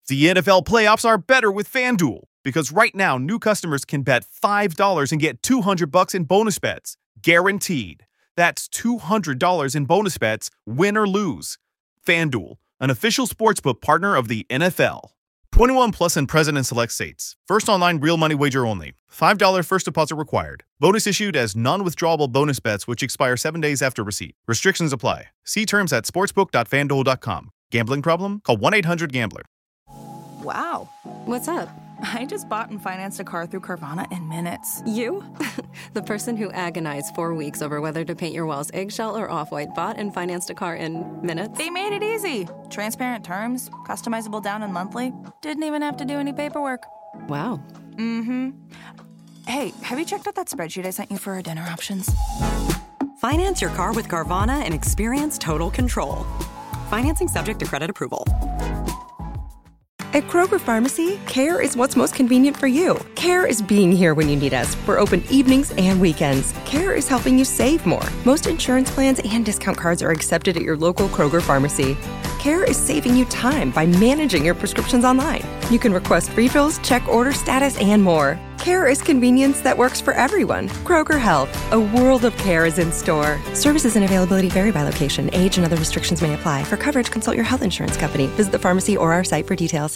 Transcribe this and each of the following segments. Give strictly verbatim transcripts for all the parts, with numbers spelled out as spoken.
The N F L playoffs are better with FanDuel because right now new customers can bet five dollars and get two hundred bucks in bonus bets, guaranteed. That's two hundred dollars in bonus bets, win or lose. FanDuel, an official sportsbook partner of the N F L. twenty-one plus and present in select states. First online real money wager only. five dollars first deposit required. Bonus issued as non-withdrawable bonus bets which expire seven days after receipt. Restrictions apply. See terms at sportsbook dot fan duel dot com. Gambling problem? Call one eight hundred gambler. Wow. What's up? I just bought and financed a car through Carvana in minutes. You? The person who agonized four weeks over whether to paint your walls eggshell or off-white bought and financed a car in minutes? They made it easy. Transparent terms, customizable down and monthly. Didn't even have to do any paperwork. Wow. Mm-hmm. Hey, have you checked out that spreadsheet I sent you for our dinner options? Finance your car with Carvana and experience total control. Financing subject to credit approval. At Kroger Pharmacy, care is what's most convenient for you. Care is being here when you need us. We're open evenings and weekends. Care is helping you save more. Most insurance plans and discount cards are accepted at your local Kroger Pharmacy. Care is saving you time by managing your prescriptions online. You can request refills, check order status, and more. Care is convenience that works for everyone. Kroger Health, a world of care is in store. Services and availability vary by location. Age and other restrictions may apply. For coverage, consult your health insurance company. Visit the pharmacy or our site for details.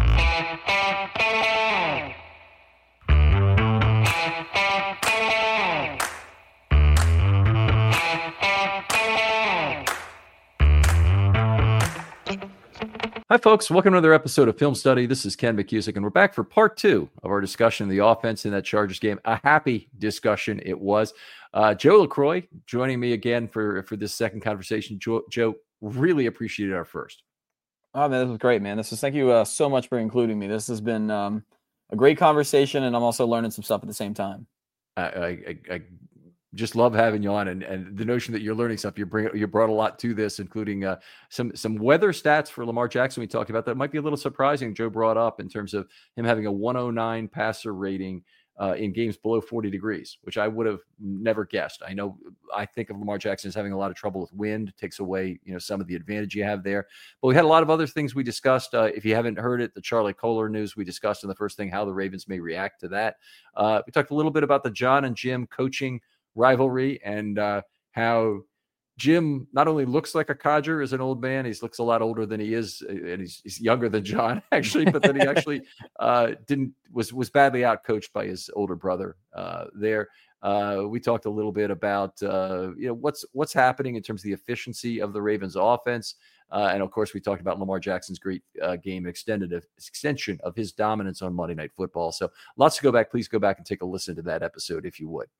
Hi, folks. Welcome to another episode of Film Study. This is Ken McCusick, and we're back for part two of our discussion of the offense in that Chargers game. A happy discussion it was. Uh, Joe LaCroix joining me again for, for this second conversation. Joe, Joe, really appreciated our first. Oh, man, this was great, man. This is thank you uh, so much for including me. This has been um, a great conversation, and I'm also learning some stuff at the same time. I, I, I just love having you on, and, and the notion that you're learning stuff. You bring you brought a lot to this, including uh, some some weather stats for Lamar Jackson. We talked about that. It might be a little surprising. Joe brought up in terms of him having a one oh nine passer rating uh, in games below forty degrees, which I would have never guessed. I know I think of Lamar Jackson as having a lot of trouble with wind. It takes away you know some of the advantage you have there. But we had a lot of other things we discussed. Uh, if you haven't heard it, the Charlie Kolar news we discussed in the first thing, how the Ravens may react to that. Uh, we talked a little bit about the John and Jim coaching rivalry and uh, how Jim not only looks like a codger as an old man, he looks a lot older than he is, and he's, he's younger than John actually, but then he actually uh, didn't was was badly outcoached by his older brother uh, there. Uh, we talked a little bit about uh, you know what's what's happening in terms of the efficiency of the Ravens offense. Uh, and of course, we talked about Lamar Jackson's great uh, game extended extension of his dominance on Monday Night Football. So lots to go back. Please go back and take a listen to that episode if you would.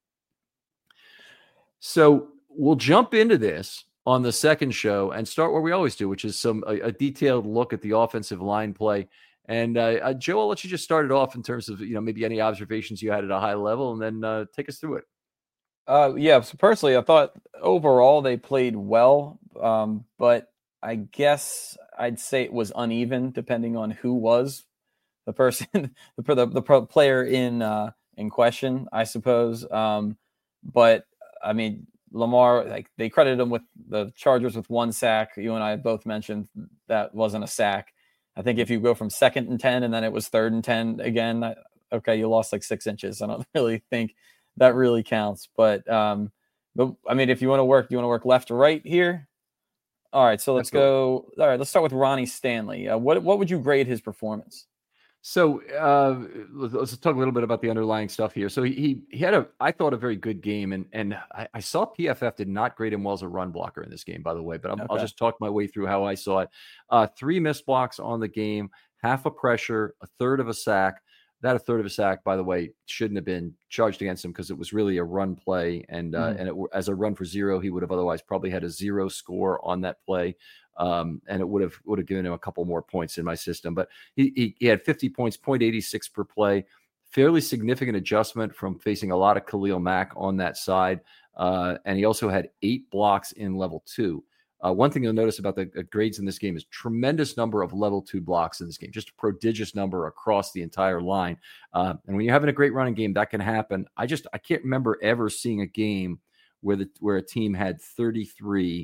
So we'll jump into this on the second show and start where we always do, which is some a, a detailed look at the offensive line play. And uh, uh, Joe, I'll let you just start it off in terms of you know maybe any observations you had at a high level, and then uh, take us through it. Uh, yeah. So personally, I thought overall they played well, um, but I guess I'd say it was uneven depending on who was the person, the the, the player in uh, in question, I suppose. Um, but I mean, Lamar, like they credited him with the Chargers with one sack. You and I both mentioned that wasn't a sack. I think if you go from second and ten and then it was third and ten again, okay, you lost like six inches. I don't really think that really counts. But, um, but I mean, if you want to work, you want to work left to right here. All right, so let's go. All right, let's start with Ronnie Stanley. Uh, what what would you grade his performance? So uh, let's talk a little bit about the underlying stuff here. So he he had a, I thought, a very good game, and and I, I saw P F F did not grade him well as a run blocker in this game, by the way. But I'm, okay. I'll just talk my way through how I saw it. Uh, three missed blocks on the game, half a pressure, a third of a sack. That a third of a sack, by the way, shouldn't have been charged against him because it was really a run play, and uh, mm. and it, as a run for zero, he would have otherwise probably had a zero score on that play. Um, and it would have would have given him a couple more points in my system. But he, he, he had fifty points, zero point eight six per play, fairly significant adjustment from facing a lot of Khalil Mack on that side. Uh, and he also had eight blocks in level two. Uh, one thing you'll notice about the uh, grades in this game is tremendous number of level two blocks in this game, just a prodigious number across the entire line. Uh, and when you're having a great running game, that can happen. I just I can't remember ever seeing a game where the where a team had thirty-three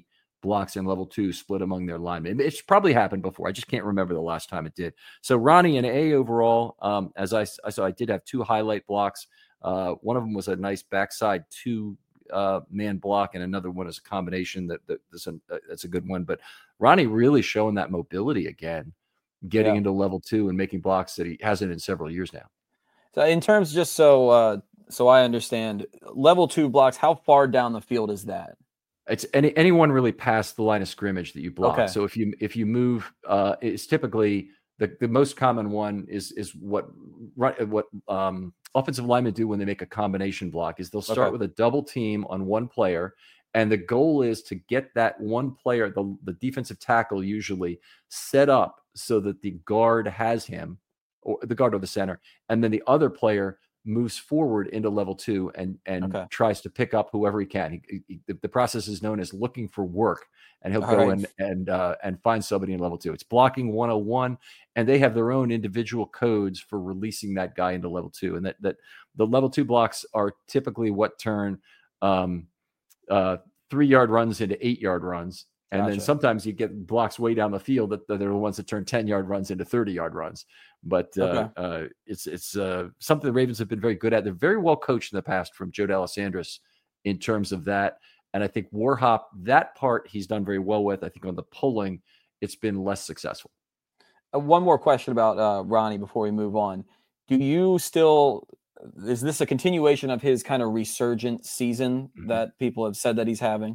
blocks in level two split among their linemen. It's probably happened before. I just can't remember the last time it did. So Ronnie, an A overall. Um, as I, I saw, I did have two highlight blocks. Uh, one of them was a nice backside two uh, man block, and another one is a combination that, that that's, a, that's a good one. But Ronnie really showing that mobility again, getting yeah. into level two and making blocks that he hasn't in several years now. So in terms, just so uh, so I understand, level two blocks, how far down the field is that? It's any anyone really past the line of scrimmage that you block. Okay. So if you if you move, uh, it's typically the, the most common one is is what what um, offensive linemen do when they make a combination block is they'll start okay. with a double team on one player, and the goal is to get that one player, the the defensive tackle usually, set up so that the guard has him, or the guard or the center, and then the other player moves forward into level two and and okay. tries to pick up whoever he can. He, he, the, the process is known as looking for work, and he'll All go right. in and uh, and find somebody in level two. It's blocking one oh one, and they have their own individual codes for releasing that guy into level two. And that that the level two blocks are typically what turn um, uh, three yard runs into eight yard runs. And gotcha. Then sometimes you get blocks way down the field that, that are the ones that turn ten yard runs into thirty yard runs. But uh, okay. uh, it's it's uh, something the Ravens have been very good at. They're very well coached in the past from Joe D'Alessandris in terms of that. And I think Warhop, that part he's done very well with. I think on the pulling, it's been less successful. Uh, one more question about uh, Ronnie before we move on. Do you still, is this a continuation of his kind of resurgent season mm-hmm. that people have said that he's having?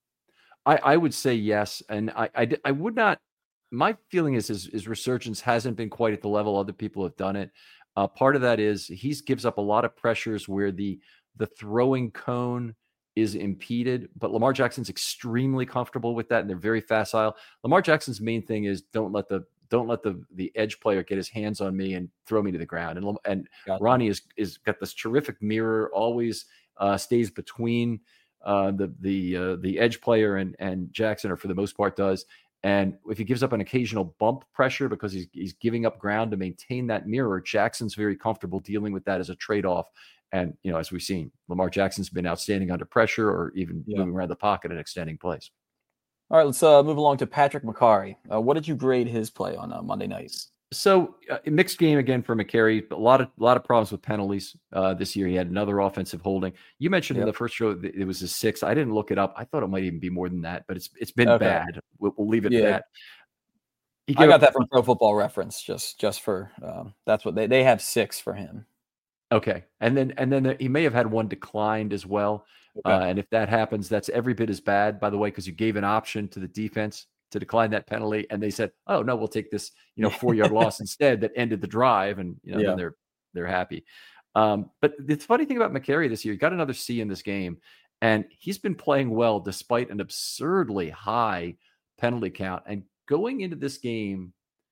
I, I would say yes. And I, I, I would not, my feeling is his, his resurgence hasn't been quite at the level other people have done it. Uh, part of that is he gives up a lot of pressures where the, the throwing cone is impeded, but Lamar Jackson's extremely comfortable with that. And they're very facile. Lamar Jackson's main thing is don't let the, don't let the, the edge player get his hands on me and throw me to the ground. And, and gotcha. Ronnie is, is got this terrific mirror, always uh, stays between uh, the, the, uh, the edge player and, and Jackson, or for the most part does. And if he gives up an occasional bump pressure because he's, he's giving up ground to maintain that mirror, Jackson's very comfortable dealing with that as a trade-off. And, you know, as we've seen, Lamar Jackson's been outstanding under pressure or even yeah. moving around the pocket and extending plays. All right, let's uh, move along to Patrick Mekari. Uh, what did you grade his play on uh, Monday night? So uh, mixed game again for Mekari. A lot of a lot of problems with penalties uh, this year. He had another offensive holding. You mentioned yep. in the first show that it was a six. I didn't look it up. I thought it might even be more than that, but it's it's been okay. bad. We'll, we'll leave it yeah. at that. I got up, that from Pro Football Reference. Just just for um, that's what they they have six for him. Okay, and then and then the, he may have had one declined as well. Okay. Uh, and if that happens, that's every bit as bad, by the way, because you gave an option to the defense to decline that penalty, and they said, "Oh no, we'll take this, you know, four-yard loss instead." That ended the drive, and you know, yeah. then they're they're happy. Um, but the funny thing about Mekari this year, he got another C in this game, and he's been playing well despite an absurdly high penalty count. And going into this game,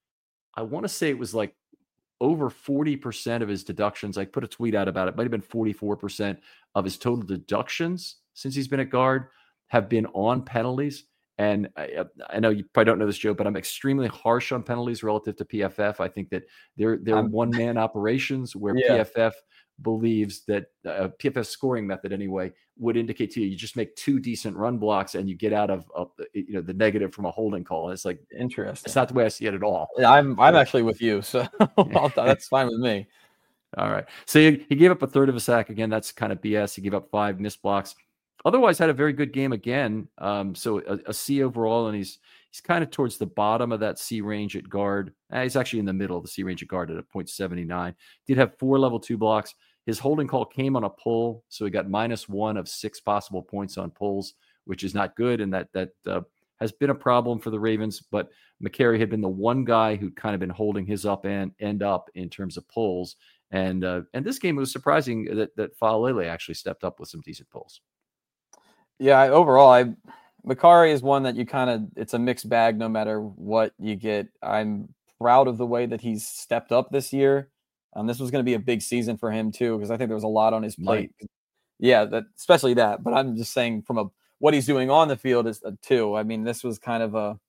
I want to say it was like over forty percent of his deductions. I put a tweet out about it. Might have been forty-four percent of his total deductions since he's been at guard have been on penalties. And I, I know you probably don't know this, Joe, but I'm extremely harsh on penalties relative to P F F. I think that they're they're um, one-man operations where yeah. P F F believes that uh, P F F scoring method anyway would indicate to you you just make two decent run blocks and you get out of uh, you know the negative from a holding call. And it's like interesting. It's not the way I see it at all. I'm I'm actually with you, so that's fine with me. All right. So he, he gave up a third of a sack again. That's kind of B S. He gave up five missed blocks. Otherwise, had a very good game again. Um, so a, a C overall, and he's he's kind of towards the bottom of that C range at guard. Eh, he's actually in the middle of the C range at guard at a point seven nine. Did have four level two blocks. His holding call came on a pull, so he got minus one of six possible points on pulls, which is not good, and that that uh, has been a problem for the Ravens. But Mekari had been the one guy who'd kind of been holding his up and end up in terms of pulls. And uh, and this game, it was surprising that that Faalele actually stepped up with some decent pulls. Yeah, I, overall, I Mekari is one that you kind of, it's a mixed bag no matter what you get. I'm proud of the way that he's stepped up this year. Um, this was going to be a big season for him too, because I think there was a lot on his plate. Right. Yeah, that especially that. But I'm just saying from a what he's doing on the field is uh, too. I mean, this was kind of a.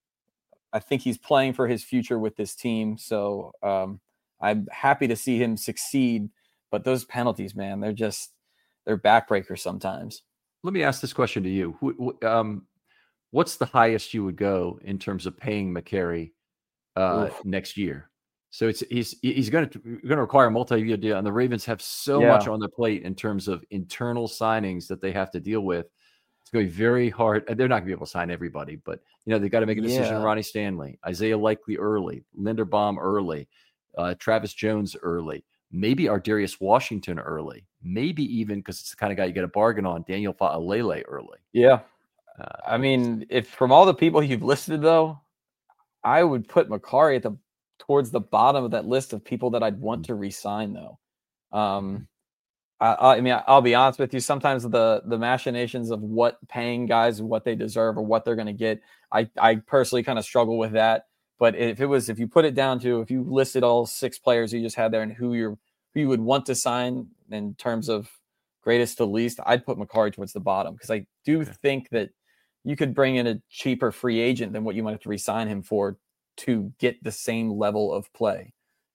I think he's playing for his future with this team, so um, I'm happy to see him succeed. But those penalties, man, they're just they're backbreakers sometimes. Let me ask this question to you. Um, what's the highest you would go in terms of paying McCary uh, next year? So it's he's he's going to going to require a multi-year deal, and the Ravens have so Yeah. much on their plate in terms of internal signings that they have to deal with. It's going to be very hard. They're not going to be able to sign everybody, but you know they've got to make a decision Yeah. on Ronnie Stanley, Isaiah Likely early, Linderbaum early, uh, Travis Jones early, maybe Ardarius Washington early, maybe even because it's the kind of guy you get a bargain on, Daniel Fa'alele early. Yeah. Uh, I mean, if from all the people you've listed, though, I would put McCary at the towards the bottom of that list of people that I'd want to re-sign, though. Um, I, I mean, I'll be honest with you. Sometimes the the machinations of what paying guys what they deserve or what they're going to get, I I personally kind of struggle with that. But if it was, if you put it down to, if you listed all six players you just had there and who you're who you would want to sign in terms of greatest to least, I'd put McCary towards the bottom because I do Okay. think that you could bring in a cheaper free agent than what you might have to re-sign him for to get the same level of play.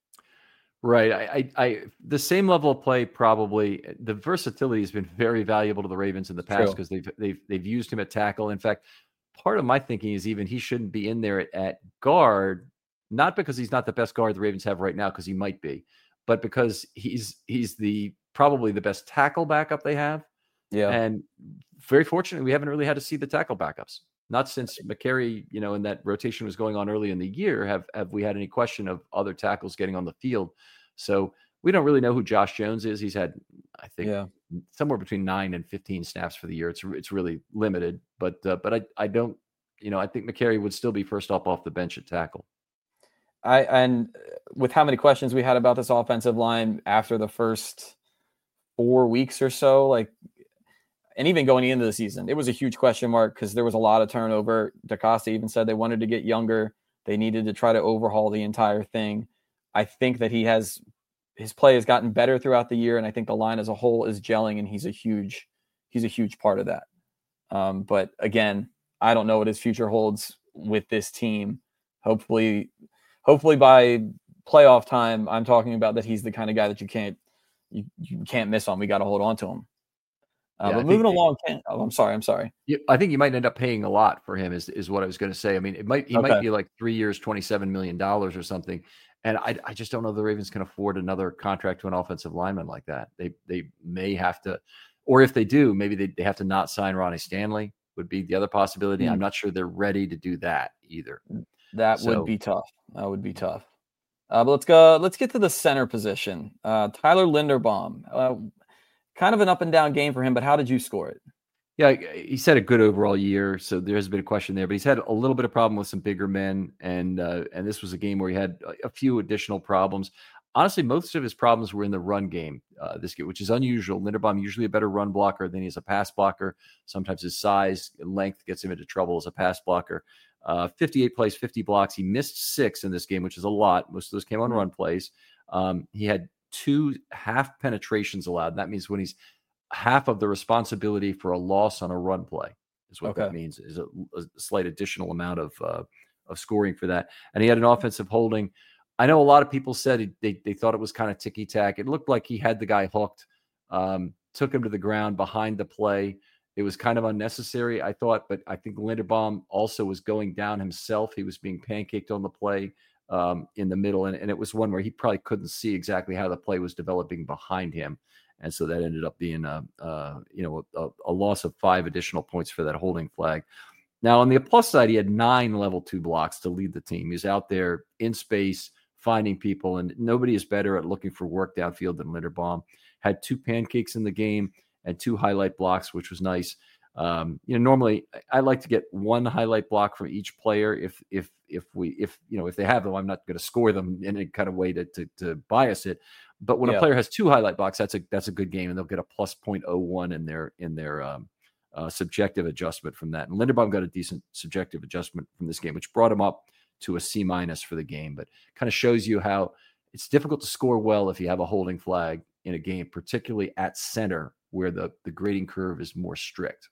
Right. I, I, I, the same level of play, probably the versatility has been very valuable to the Ravens in the past True. because they've, they've, they've used him at tackle. In fact, part of my thinking is even he shouldn't be in there at, at guard, not because he's not the best guard the Ravens have right now, because he might be, but because he's, he's the, probably the best tackle backup they have. Yeah. And very fortunately, we haven't really had to see the tackle backups. Not since McCary, you know, and that rotation was going on early in the year, have have we had any question of other tackles getting on the field. So we don't really know who Josh Jones is. He's had, I think, Yeah. somewhere between nine and fifteen snaps for the year. It's it's really limited, but uh, but I I don't, you know, I think McCary would still be first up off the bench at tackle. I and with how many questions we had about this offensive line after the first four weeks or so, like, and even going into the season, it was a huge question mark because there was a lot of turnover. DeCosta even said they wanted to get younger. They needed to try to overhaul the entire thing. I think that he has, his play has gotten better throughout the year, and I think the line as a whole is gelling, and he's a huge, he's a huge part of that. Um, but again, I don't know what his future holds with this team. Hopefully, hopefully by playoff time, I'm talking about that he's the kind of guy that you can't, you, you can't miss on. We got to hold on to him. Uh, Yeah, but I moving think- along, Ken, oh, I'm sorry, I'm sorry. Yeah, I think you might end up paying a lot for him. Is is what I was going to say. I mean, it might he might Okay. be like three years, twenty-seven million dollars or something. And I I just don't know if the Ravens can afford another contract to an offensive lineman like that. They they may have to, or if they do, maybe they, they have to not sign Ronnie Stanley. Would be the other possibility. Hmm. I'm not sure they're ready to do that either. That So- would be tough. That would be tough. Uh, but let's go. Let's get to the center position. Uh, Tyler Linderbaum. Uh, kind of an up and down game for him, but how did you score it? Yeah, he's had a good overall year, so there has been a question there. But he's had a little bit of problem with some bigger men, and uh, and this was a game where he had a, a few additional problems. Honestly, most of his problems were in the run game. Uh, this game, which is unusual. Linderbaum usually a better run blocker than he is a pass blocker. Sometimes his size and length gets him into trouble as a pass blocker. Uh, fifty-eight plays, fifty blocks. He missed six in this game, which is a lot. Most of those came on run plays. Um, he had two half penetrations allowed. That means when he's half of the responsibility for a loss on a run play is what that Okay. means, is a, a slight additional amount of uh, of scoring for that. And he had an offensive holding. I know a lot of people said he, they they thought it was kind of ticky tack. It looked like he had the guy hooked, um, took him to the ground behind the play. It was kind of unnecessary, I thought, but I think Linderbaum also was going down himself. He was being pancaked on the play um, in the middle, and, and it was one where he probably couldn't see exactly how the play was developing behind him. And so that ended up being a, uh, you know, a, a loss of five additional points for that holding flag. Now, on the plus side, he had nine level two blocks to lead the team. He's out there in space, finding people, and nobody is better at looking for work downfield than Linderbaum. Had two pancakes in the game and two highlight blocks, which was nice. Um, you know, normally I like to get one highlight block from each player. If if if we if you know if they have them, I'm not going to score them in any kind of way to to, to bias it. But when Yeah. a player has two highlight blocks, that's a that's a good game, and they'll get a plus zero point zero one in their in their um, uh, subjective adjustment from that. And Linderbaum got a decent subjective adjustment from this game, which brought him up to a C minus for the game. But kind of shows you how it's difficult to score well if you have a holding flag in a game, particularly at center where the the grading curve is more strict.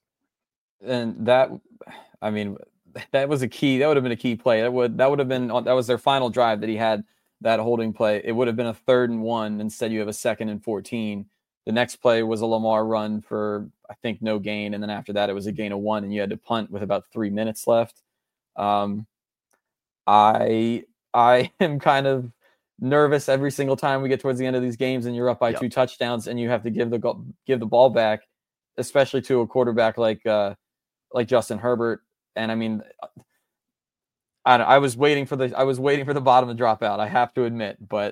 And that, I mean, that was a key. That would have been a key play. That would that would have been that was their final drive that he had that holding play. It would have been a third and one. Instead, you have a second and fourteen. The next play was a Lamar run for I think, no gain. And then after that, it was a gain of one, and you had to punt with about three minutes left. Um, I I am kind of nervous every single time we get towards the end of these games and you're up by yep. two touchdowns and you have to give the give the ball back, especially to a quarterback like uh, like Justin Herbert. And I mean, I, I was waiting for the I was waiting for the bottom to drop out. I have to admit, but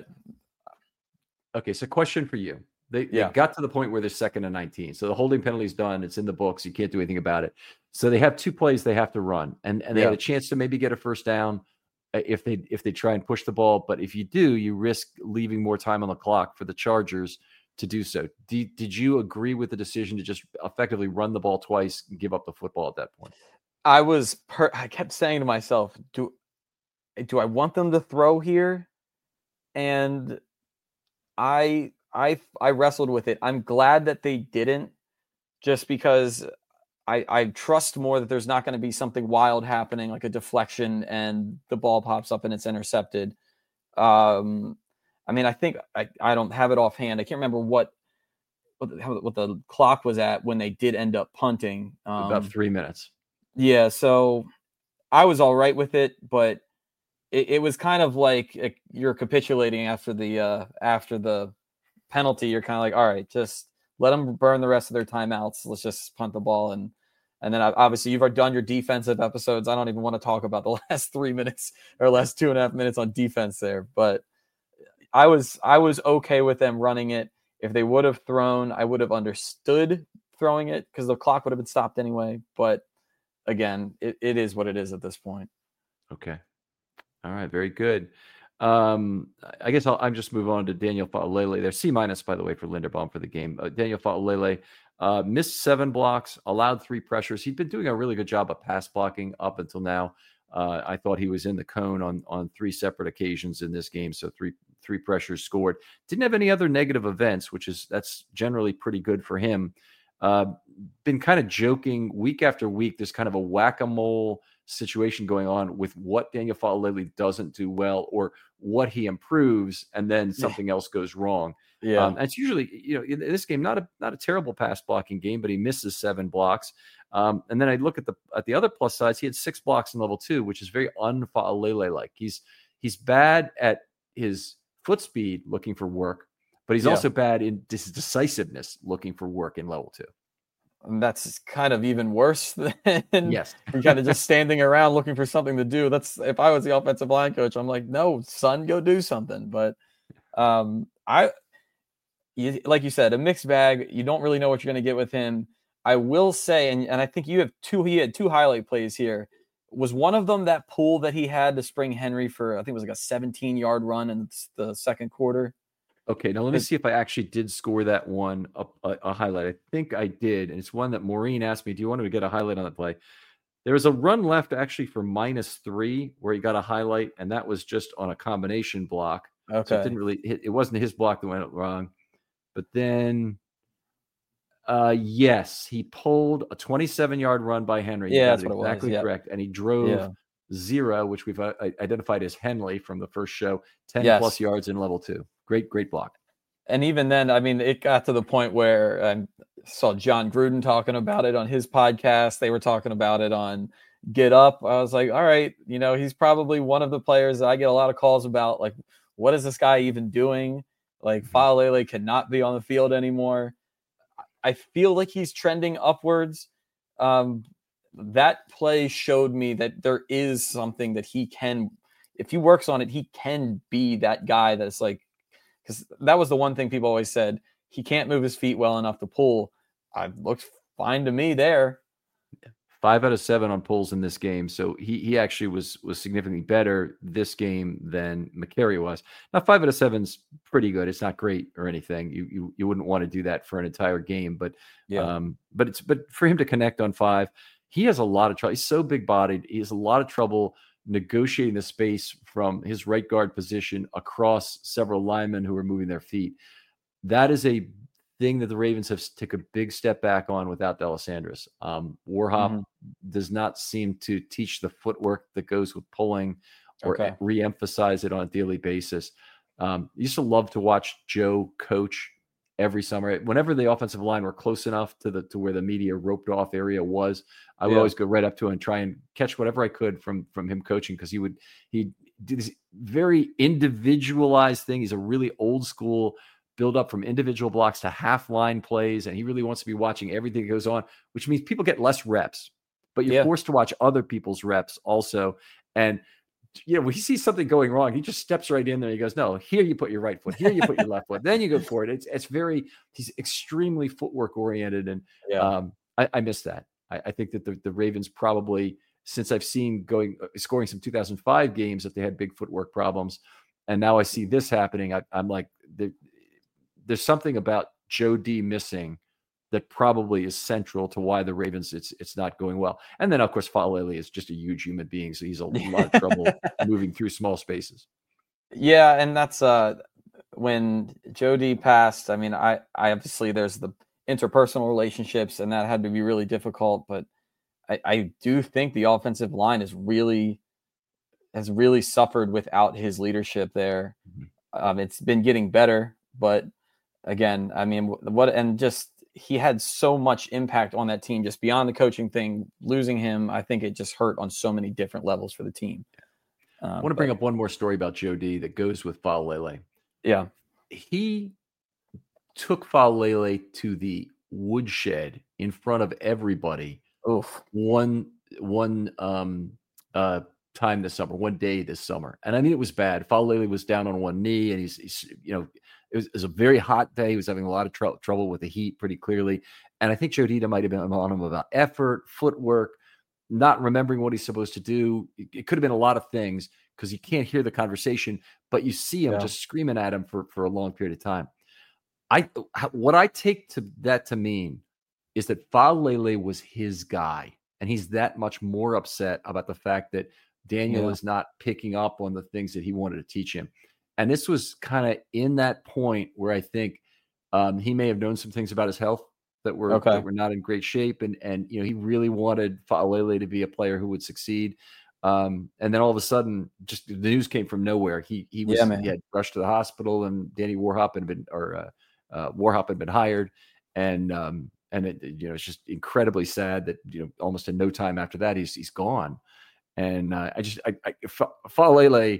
okay. So, question for you: They, they yeah. got to the point where they're second and nineteen. So the holding penalty is done. It's in the books. You can't do anything about it. So they have two plays they have to run, and and they yeah. had a chance to maybe get a first down if they if they try and push the ball. But if you do, you risk leaving more time on the clock for the Chargers to do so. Did, did you agree with the decision to just effectively run the ball twice and give up the football at that point? I was per- I kept saying to myself, do do I want them to throw here? And I I I wrestled with it. I'm glad that they didn't, just because I, I trust more that there's not going to be something wild happening, like a deflection and the ball pops up and it's intercepted. Um, I mean, I think I, I don't have it offhand. I can't remember what what the, what the clock was at when they did end up punting. Um, About three minutes. Yeah, so I was all right with it, but it, it was kind of like it, you're capitulating after the uh, after the penalty. You're kind of like, all right, just let them burn the rest of their timeouts. Let's just punt the ball. And and then obviously you've done your defensive episodes. I don't even want to talk about the last three minutes or last two and a half minutes on defense there. But I was I was okay with them running it. If they would have thrown, I would have understood throwing it because the clock would have been stopped anyway. But again, it, it is what it is at this point. Okay. All right. Very good. Um, I guess I'll, I'm just move on to Daniel Fa'alele. There's C minus, by the way, for Linderbaum for the game. Uh, Daniel Fa'alele uh, missed seven blocks, allowed three pressures. He'd been doing a really good job of pass blocking up until now. Uh, I thought he was in the cone on on three separate occasions in this game, so three three pressures scored. Didn't have any other negative events, which is that's generally pretty good for him. Uh, been kind of joking week after week. There's kind of a whack-a-mole situation going on with what Daniel Fa'alele doesn't do well or what he improves, and then something else goes wrong. Yeah, um, and it's usually, you know, in this game, not a not a terrible pass blocking game, but he misses seven blocks. Um, and then I look at the at the other plus sides. He had six blocks in level two, which is very un-Fa'alele like. He's he's bad at his foot speed, looking for work, but he's yeah. also bad in his decisiveness, looking for work in level two. And that's kind of even worse than yes. kind of just standing around looking for something to do. That's if I was the offensive line coach, I'm like, no, son, go do something. But um, I, you, like you said, a mixed bag. You don't really know what you're going to get with him. I will say, and, and I think you have two. He had two highlight plays here. Was one of them that pull that he had to spring Henry for? I think it was like a seventeen yard run in the second quarter. Okay, now let me see if I actually did score that one a, a, a highlight. I think I did, and it's one that Maureen asked me, do you want to get a highlight on that play? There was a run left actually for minus three where he got a highlight, and that was just on a combination block. Okay. So it didn't really hit, it wasn't his block that went wrong. But then, uh, yes, he pulled a twenty-seven yard run by Henry. Yeah, that's that what exactly it was. Yep. correct. And he drove yeah. zero, which we've uh, identified as Henley from the first show, ten yes. plus yards in level two. Great, great block. And even then, I mean, it got to the point where I saw John Gruden talking about it on his podcast. They were talking about it on Get Up. I was like, all right, you know, he's probably one of the players that I get a lot of calls about. Like, what is this guy even doing? Like, Fa'alele cannot be on the field anymore. I feel like he's trending upwards. Um, that play showed me that there is something that he can, if he works on it, he can be that guy that's like, because that was the one thing people always said. He can't move his feet well enough to pull. I looked fine to me there. Five out of seven on pulls in this game. So he he actually was was significantly better this game than McCary was. Now, five out of seven's pretty good. It's not great or anything. You you you wouldn't want to do that for an entire game, but yeah. um, but it's but for him to connect on five, he has a lot of trouble. He's so big bodied. He has a lot of trouble negotiating the space from his right guard position across several linemen who are moving their feet. That is a thing that the Ravens have taken a big step back on without Delisandris. Um, Warhop mm-hmm. does not seem to teach the footwork that goes with pulling or okay. re-emphasize it on a daily basis. Um, I used to love to watch Joe coach every summer. Whenever the offensive line were close enough to the to where the media roped off area was, I would Yeah. always go right up to him and try and catch whatever I could from from him coaching, because he would he do this very individualized thing. He's a really old school build up from individual blocks to half line plays, and he really wants to be watching everything that goes on, which means people get less reps, but you're Yeah. forced to watch other people's reps also. And you know, when he sees something going wrong, he just steps right in there. He goes, no, here you put your right foot, here you put your left foot, then you go for it. It's it's very, he's extremely footwork oriented. And Yeah. um, I, I miss that. I, I think that the, the Ravens probably, since I've seen going, scoring some two thousand five games, that they had big footwork problems. And now I see this happening. I, I'm like, there, there's something about Joe D missing that probably is central to why the Ravens, it's it's not going well. And then, of course, Faalele is just a huge human being, so he's a lot of trouble moving through small spaces. Yeah, and that's uh when Jody passed. I mean, I, I obviously there's the interpersonal relationships, and that had to be really difficult. But I, I do think the offensive line is really has really suffered without his leadership there. Mm-hmm. Um, it's been getting better, but again, I mean, what and just. He had so much impact on that team, just beyond the coaching thing. Losing him, I think it just hurt on so many different levels for the team. Um, I want to bring up one more story about Joe D that goes with Faalele. Yeah. He took Faalele to the woodshed in front of everybody. Oof. One, one um, uh, time this summer, one day this summer. And I mean, it was bad. Faalele was down on one knee, and he's, he's you know, It was, it was a very hot day. He was having a lot of tr- trouble with the heat pretty clearly. And I think Joe Dita might have been on him about effort, footwork, not remembering what he's supposed to do. It, it could have been a lot of things, because you can't hear the conversation, but you see him Yeah. just screaming at him for, for a long period of time. I What I take to that to mean is that Faalele was his guy, and he's that much more upset about the fact that Daniel Yeah. is not picking up on the things that he wanted to teach him. And this was kind of in that point where I think um, he may have known some things about his health that were Okay. that were not in great shape, and and you know, he really wanted Faalele to be a player who would succeed. Um, and then all of a sudden, just the news came from nowhere. He he was Yeah, man. he had rushed to the hospital, and Danny Warhop had been or uh, uh, Warhop had been hired, and um, and it, you know, it's just incredibly sad that, you know, almost in no time after that, he's he's gone. And uh, I just I, I Faalele.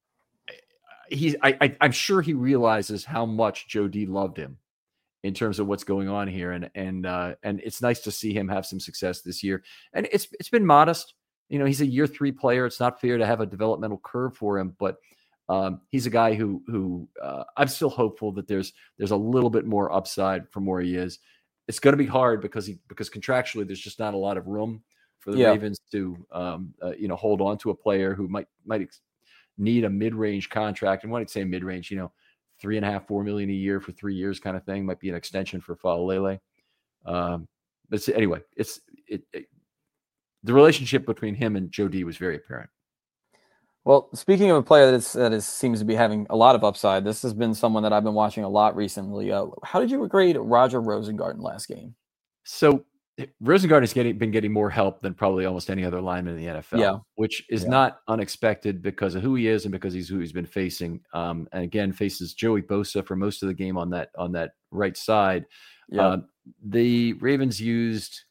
He's, I, I, I'm sure he realizes how much Joe D loved him in terms of what's going on here, and and uh, and it's nice to see him have some success this year. And it's it's been modest. You know, he's a year three player. It's not fair to have a developmental curve for him, but um, he's a guy who who uh, I'm still hopeful that there's there's a little bit more upside from where he is. It's going to be hard because he because contractually there's just not a lot of room for the Yeah. Ravens to um, uh, you know, hold on to a player who might might. Ex- need a mid-range contract. And when I say mid-range, you know, three and a half, four million a year for three years kind of thing might be an extension for Faalele. Um, but it's, anyway, it's it, it, the relationship between him and Joe D was very apparent. Well, speaking of a player that is, that is seems to be having a lot of upside, this has been someone that I've been watching a lot recently. Uh, how did you grade Roger Rosengarten last game? So Rosengarten has getting, been getting more help than probably almost any other lineman in the N F L, Yeah. which is Yeah. not unexpected because of who he is and because he's who he's been facing. Um, and again, faces Joey Bosa for most of the game on that on that right side. Yeah. Uh, the Ravens used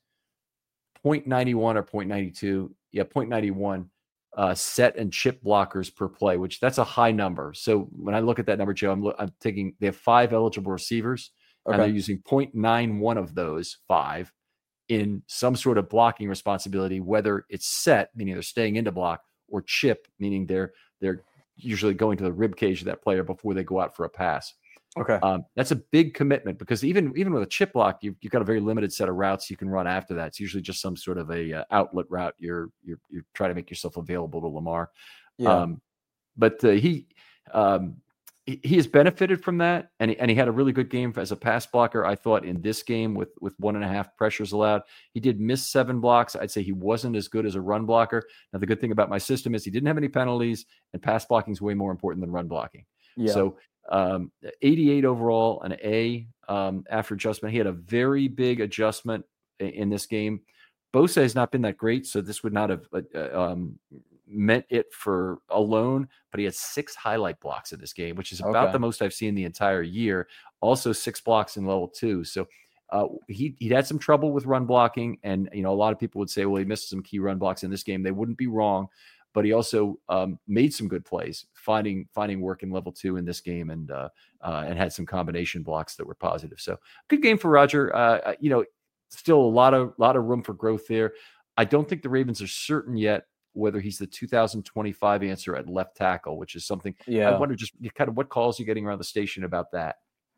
point nine one or point nine two, yeah, point nine one uh, set and chip blockers per play, which that's a high number. So when I look at that number, Joe, I'm, lo- I'm taking they have five eligible receivers, Okay. and they're using point nine one of those five in some sort of blocking responsibility, whether it's set, meaning they're staying into block, or chip, meaning they're they're usually going to the rib cage of that player before they go out for a pass. Okay. Um, that's a big commitment, because even even with a chip block, you've, you've got a very limited set of routes you can run after that. It's usually just some sort of a uh, outlet route. You're you're you're trying to make yourself available to Lamar. Yeah. Um, but uh, he um, he he has benefited from that, and he, and he had a really good game as a pass blocker. I thought in this game with with one and a half pressures allowed, he did miss seven blocks. I'd say he wasn't as good as a run blocker. Now the good thing about my system is he didn't have any penalties, and pass blocking is way more important than run blocking. Yeah. So um, eighty-eight overall, an A um, after adjustment. He had a very big adjustment in, in this game. Bosa has not been that great, so this would not have uh, um, meant it for alone, but he had six highlight blocks in this game, which is about Okay. the most I've seen the entire year. Also six blocks in level two. So uh, he, he had some trouble with run blocking. And, you know, a lot of people would say, well, he missed some key run blocks in this game. They wouldn't be wrong, but he also um, made some good plays, finding, finding work in level two in this game, and, uh, uh, and had some combination blocks that were positive. So good game for Roger. Uh, you know, still a lot of, lot of room for growth there. I don't think the Ravens are certain yet whether he's the two thousand twenty-five answer at left tackle, which is something Yeah. I wonder just kind of what calls you getting around the station about that.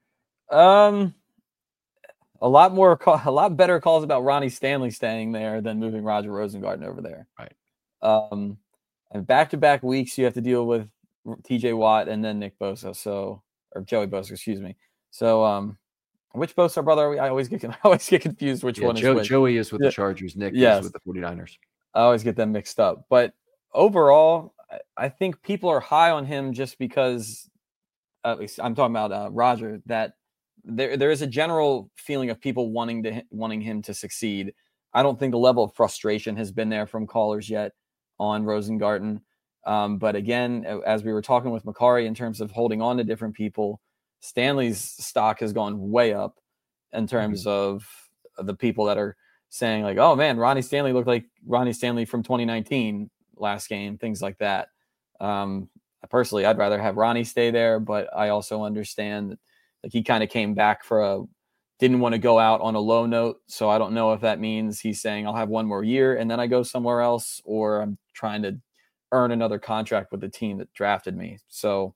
Um, a lot more, call, a lot better calls about Ronnie Stanley staying there than moving Roger Rosengarten over there. Right. Um, and back to back weeks, you have to deal with T J Watt and then Nick Bosa. So, or Joey Bosa, excuse me. So, um, which Bosa brother are we? I always get, I always get confused which Yeah, one Joe, is which. Joey is with Yeah. the Chargers. Nick Yes. is with the 49ers. I always get them mixed up. But overall, I- I think people are high on him just because, at least I'm talking about uh, Roger, that there there is a general feeling of people wanting to wanting him to succeed. I don't think the level of frustration has been there from callers yet on Rosengarten. Um, but again, as we were talking with Makari in terms of holding on to different people, Stanley's stock has gone way up in terms mm-hmm. of the people that are saying like, oh man, Ronnie Stanley looked like Ronnie Stanley from twenty nineteen last game, things like that. Um, personally, I'd rather have Ronnie stay there, but I also understand that like he kind of came back for a, didn't want to go out on a low note. So I don't know if that means he's saying I'll have one more year and then I go somewhere else, or I'm trying to earn another contract with the team that drafted me. So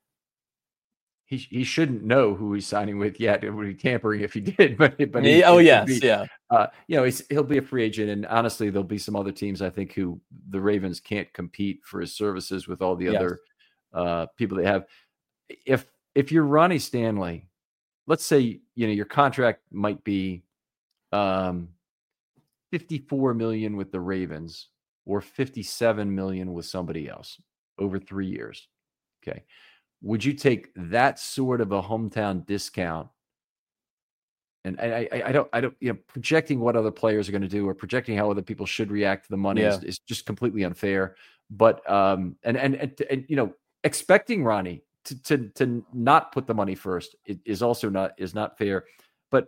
He he shouldn't know who he's signing with yet. It would be tampering if he did, but but he, he, oh yes, be, yeah. Uh, you know, he's, he'll be a free agent, and honestly, there'll be some other teams I think who the Ravens can't compete for his services with all the Yes. other uh, people they have. If if you're Ronnie Stanley, let's say you know your contract might be um, fifty-four million with the Ravens or fifty-seven million with somebody else over three years. Okay. Would you take that sort of a hometown discount? And I, I, I don't, I don't, you know, projecting what other players are going to do or projecting how other people should react to the money Yeah. is, is just completely unfair. But, um, and, and, and, and, you know, expecting Ronnie to, to, to not put the money first is also not, is not fair. But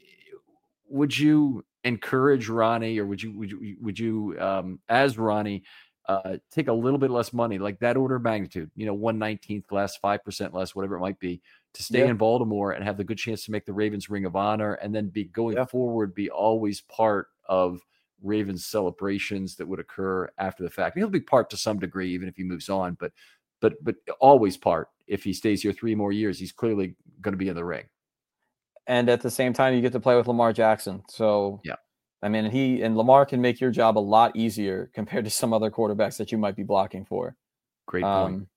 would you encourage Ronnie, or would you, would you, would you, um, as Ronnie, Uh, take a little bit less money, like that order of magnitude, you know, one nineteenth less, five percent less, whatever it might be, to stay Yeah. in Baltimore and have the good chance to make the Ravens Ring of Honor, and then be going Yeah. forward, be always part of Ravens celebrations that would occur after the fact. He'll be part to some degree, even if he moves on, but, but, but always part. If he stays here three more years, he's clearly going to be in the ring. And at the same time, you get to play with Lamar Jackson. So yeah. I mean, he and Lamar can make your job a lot easier compared to some other quarterbacks that you might be blocking for. Great point. Um,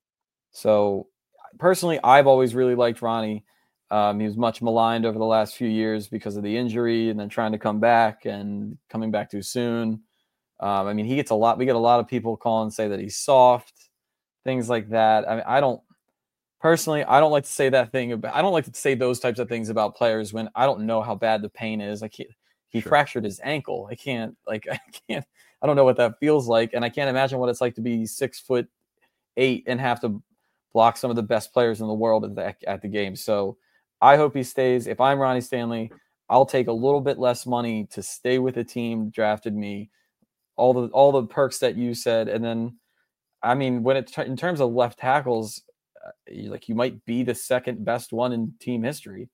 so personally, I've always really liked Ronnie. Um, he was much maligned over the last few years because of the injury and then trying to come back and coming back too soon. Um, I mean, he gets a lot. We get a lot of people call and say that he's soft, things like that. I mean, I don't personally, I don't like to say that thing about, I don't like to say those types of things about players when I don't know how bad the pain is. I can't, He Sure. fractured his ankle. I can't, like, I can't, I don't know what that feels like. And I can't imagine what it's like to be six foot eight and have to block some of the best players in the world at the, at the game. So I hope he stays. If I'm Ronnie Stanley, I'll take a little bit less money to stay with the team that drafted me, all the, all the perks that you said. And then, I mean, when it's in terms of left tackles, uh, like you might be the second best one in team history.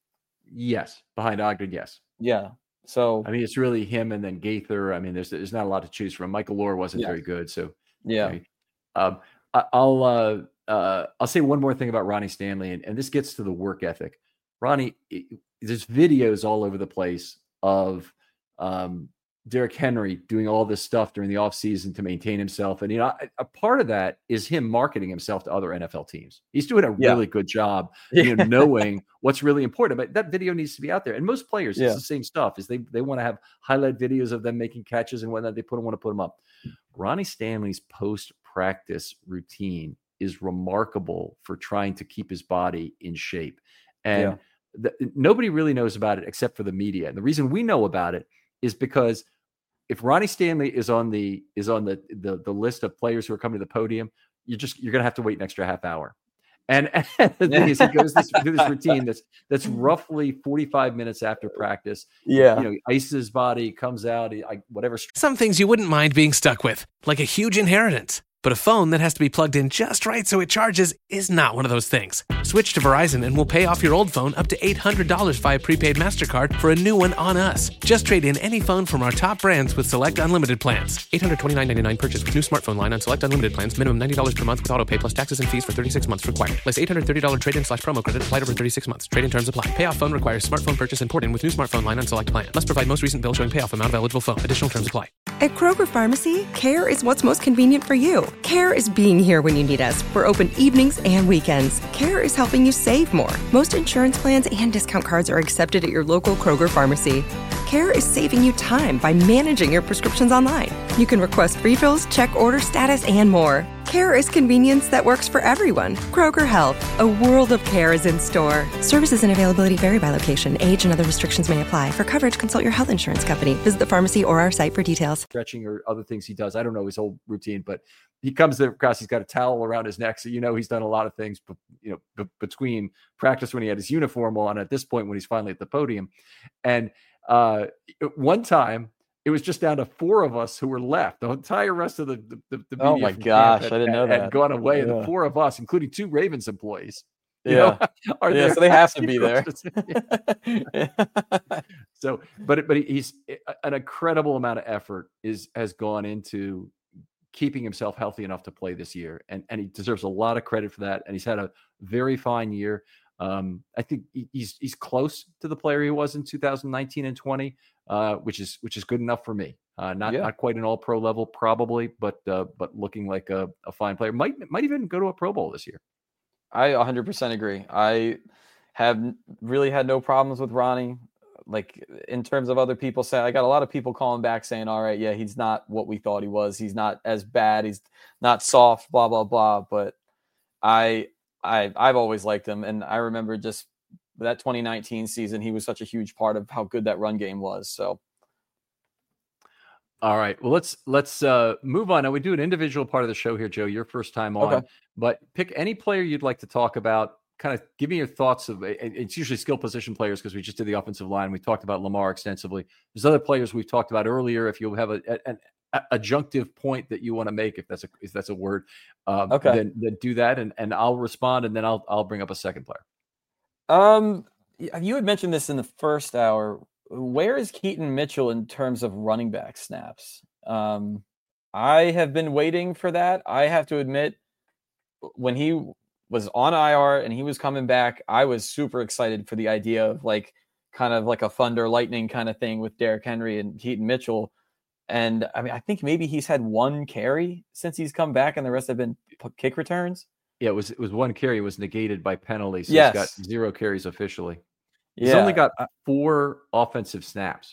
Yes. Behind Ogden. Yes. Yeah. So I mean, it's really him and then Gaither. I mean, there's there's not a lot to choose from. Michael Lohr wasn't Yeah. very good, so yeah, okay. um, I, I'll uh, uh, I'll say one more thing about Ronnie Stanley, and, and this gets to the work ethic. Ronnie, it, there's videos all over the place of um, Derrick Henry doing all this stuff during the offseason to maintain himself, and you know, a, a part of that is him marketing himself to other N F L teams. He's doing a Yeah. really good job, you know, knowing what's really important. But that video needs to be out there. And most players, Yeah. it's the same stuff. Is they they want to have highlight videos of them making catches and whatnot. They put want to put them up. Ronnie Stanley's post practice routine is remarkable for trying to keep his body in shape, and the, nobody really knows about it except for the media. And the reason we know about it is because if Ronnie Stanley is on the is on the, the the list of players who are coming to the podium, you just you're going to have to wait an extra half hour. And, and the thing is, he goes this, through this routine that's that's roughly forty-five minutes after practice. Yeah, you know, he ices his body, comes out, he, I, whatever. Some things you wouldn't mind being stuck with, like a huge inheritance. But a phone that has to be plugged in just right so it charges is not one of those things. Switch to Verizon and we'll pay off your old phone up to eight hundred dollars via prepaid MasterCard for a new one on us. Just trade in any phone from our top brands with select unlimited plans. eight hundred twenty-nine dollars and ninety-nine cents purchase with new smartphone line on select unlimited plans. Minimum ninety dollars per month with auto pay plus taxes and fees for thirty-six months required. Less eight hundred thirty dollars trade-in slash promo credit applied over thirty-six months. Trade-in terms apply. Payoff phone requires smartphone purchase and port-in with new smartphone line on select plan. Must provide most recent bill showing payoff amount of eligible phone. Additional terms apply. At Kroger Pharmacy, care is what's most convenient for you. Care is being here when you need us. We're open evenings and weekends. Care is helping you save more. Most insurance plans and discount cards are accepted at your local Kroger Pharmacy. Care is saving you time by managing your prescriptions online. You can request refills, check order status, and more. Care is convenience that works for everyone. Kroger Health, a world of care is in store. Services and availability vary by location. Age and other restrictions may apply. For coverage, consult your health insurance company. Visit the pharmacy or our site for details. Stretching or other things he does. I don't know his whole routine, but he comes across, he's got a towel around his neck. So, you know, he's done a lot of things, you know, b- between practice when he had his uniform on, at this point when he's finally at the podium. And uh, one time, it was just down to four of us who were left. The entire rest of the the, the oh my gosh, had, I didn't know had, that had gone away. Yeah. And the four of us, including two Ravens employees, you yeah, know, are yeah, there. So they have to be there. so, but but he's an incredible amount of effort is has gone into keeping himself healthy enough to play this year, and and he deserves a lot of credit for that. And he's had a very fine year. Um, I think he's he's close to the player he was in two thousand nineteen and twenty, uh, which is which is good enough for me. Uh, not yeah. not quite an All Pro level, probably, but uh, but looking like a, a fine player. Might might even go to a Pro Bowl this year. I one hundred percent agree. I have really had no problems with Ronnie. Like in terms of other people say, I got a lot of people calling back saying, "All right, yeah, he's not what we thought he was. He's not as bad. He's not soft. Blah blah blah." But I. I, I've always liked him, and I remember just that twenty nineteen season, he was such a huge part of how good that run game was. So, all right, well, let's let's uh, move on. Now, we do an individual part of the show here, Joe. Your first time on, okay. But pick any player you'd like to talk about. Kind of give me your thoughts of. It's usually skill position players because we just did the offensive line. We talked about Lamar extensively. There's other players we've talked about earlier. If you have a, an adjunctive point that you want to make, if that's a if that's a word, um, okay, then, then do that, and, and I'll respond, and then I'll I'll bring up a second player. Um, you had mentioned this in the first hour. Where is Keaton Mitchell in terms of running back snaps? Um, I have been waiting for that. I have to admit, when he was on I R and he was coming back, I was super excited for the idea of like kind of like a thunder lightning kind of thing with Derrick Henry and Keaton Mitchell. And I mean, I think maybe he's had one carry since he's come back, and the rest have been kick returns. Yeah, it was it was one carry. It was negated by penalty. So yes. He's got zero carries officially. He's yeah. only got four offensive snaps.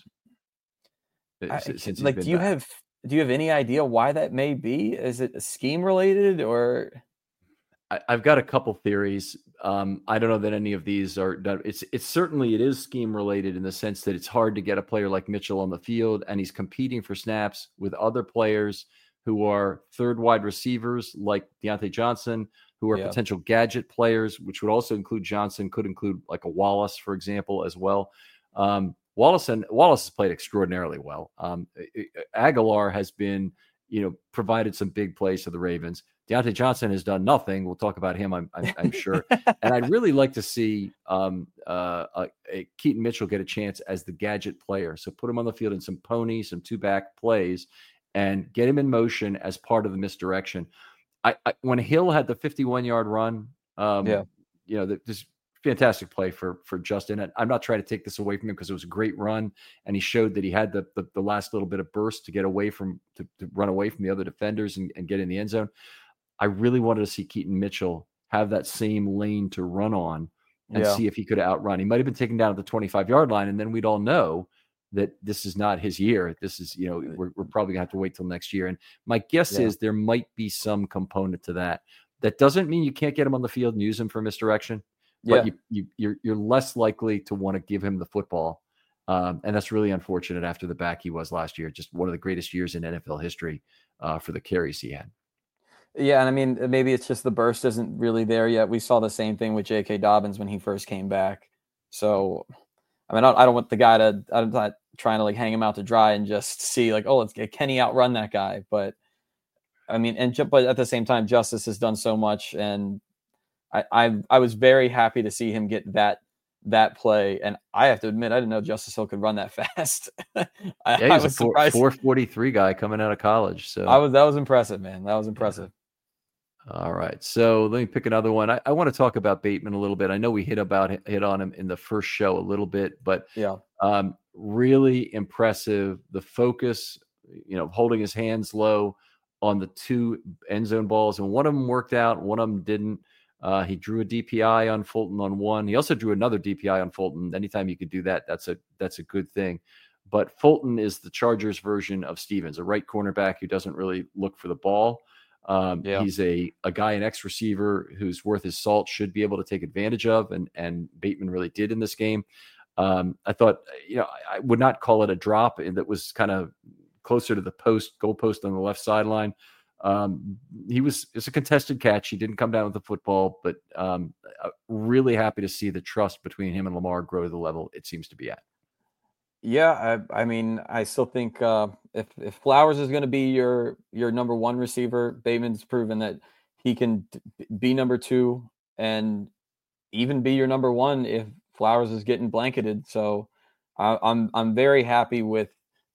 I, since like, do you back. have do you have any idea why that may be? Is it scheme related or? I, I've got a couple theories. Um, I don't know that any of these are. It's it's certainly it is scheme related in the sense that it's hard to get a player like Mitchell on the field, and he's competing for snaps with other players who are third wide receivers like Deontay Johnson, who are yeah. potential gadget players, which would also include Johnson, could include like a Wallace, for example, as well. Um, Wallace and Wallace has played extraordinarily well. Um, Aguilar has been, you know, provided some big plays for the Ravens. Deontay Johnson has done nothing. We'll talk about him, I'm, I'm, I'm sure. And I'd really like to see um, uh, a, a Keaton Mitchell get a chance as the gadget player. So put him on the field in some pony, some two-back plays, and get him in motion as part of the misdirection. I, I when Hill had the fifty-one-yard run, um, yeah. you know, this fantastic play for for Justin. And I'm not trying to take this away from him because it was a great run, and he showed that he had the the, the last little bit of burst to get away from to, to run away from the other defenders and, and get in the end zone. I really wanted to see Keaton Mitchell have that same lane to run on and yeah. see if he could outrun. He might have been taken down at the twenty-five-yard line, and then we'd all know that this is not his year. This is, you know, we're, we're probably gonna have to wait till next year. And my guess yeah. is there might be some component to that. That doesn't mean you can't get him on the field and use him for misdirection, but yeah. you, you, you're, you're less likely to want to give him the football Um, and that's really unfortunate after the back he was last year. Just one of the greatest years in N F L history uh, for the carries he had. Yeah, and I mean, maybe it's just the burst isn't really there yet. We saw the same thing with J K. Dobbins when he first came back. So, I mean, I don't, I don't want the guy to, I'm not trying to like hang him out to dry and just see like, oh, let's get Kenny outrun that guy. But I mean, and but at the same time, Justice has done so much, and I, I, I was very happy to see him get that that play. And I have to admit, I didn't know Justice Hill could run that fast. I, yeah, he was, I was a four forty-three guy coming out of college. So I was that was impressive, man. That was impressive. All right, so let me pick another one. I, I want to talk about Bateman a little bit. I know we hit about hit on him in the first show a little bit, but yeah, um, really impressive. The focus, you know, holding his hands low on the two end zone balls, and one of them worked out, one of them didn't. Uh, he drew a D P I on Fulton on one. He also drew another D P I on Fulton. Anytime you could do that, that's a that's a good thing. But Fulton is the Chargers version of Stevens, a right cornerback who doesn't really look for the ball. Um, yeah. He's a, a guy, an ex receiver who's worth his salt, should be able to take advantage of. And, and Bateman really did in this game. Um, I thought, you know, I, I would not call it a drop, and that was kind of closer to the post goal post on the left sideline. Um, he was, it's a contested catch. He didn't come down with the football, but um, really happy to see the trust between him and Lamar grow to the level it seems to be at. Yeah, I, I mean, I still think uh, if if Flowers is going to be your your number one receiver, Bateman's proven that he can be number two and even be your number one if Flowers is getting blanketed. So I, I'm I'm very happy with.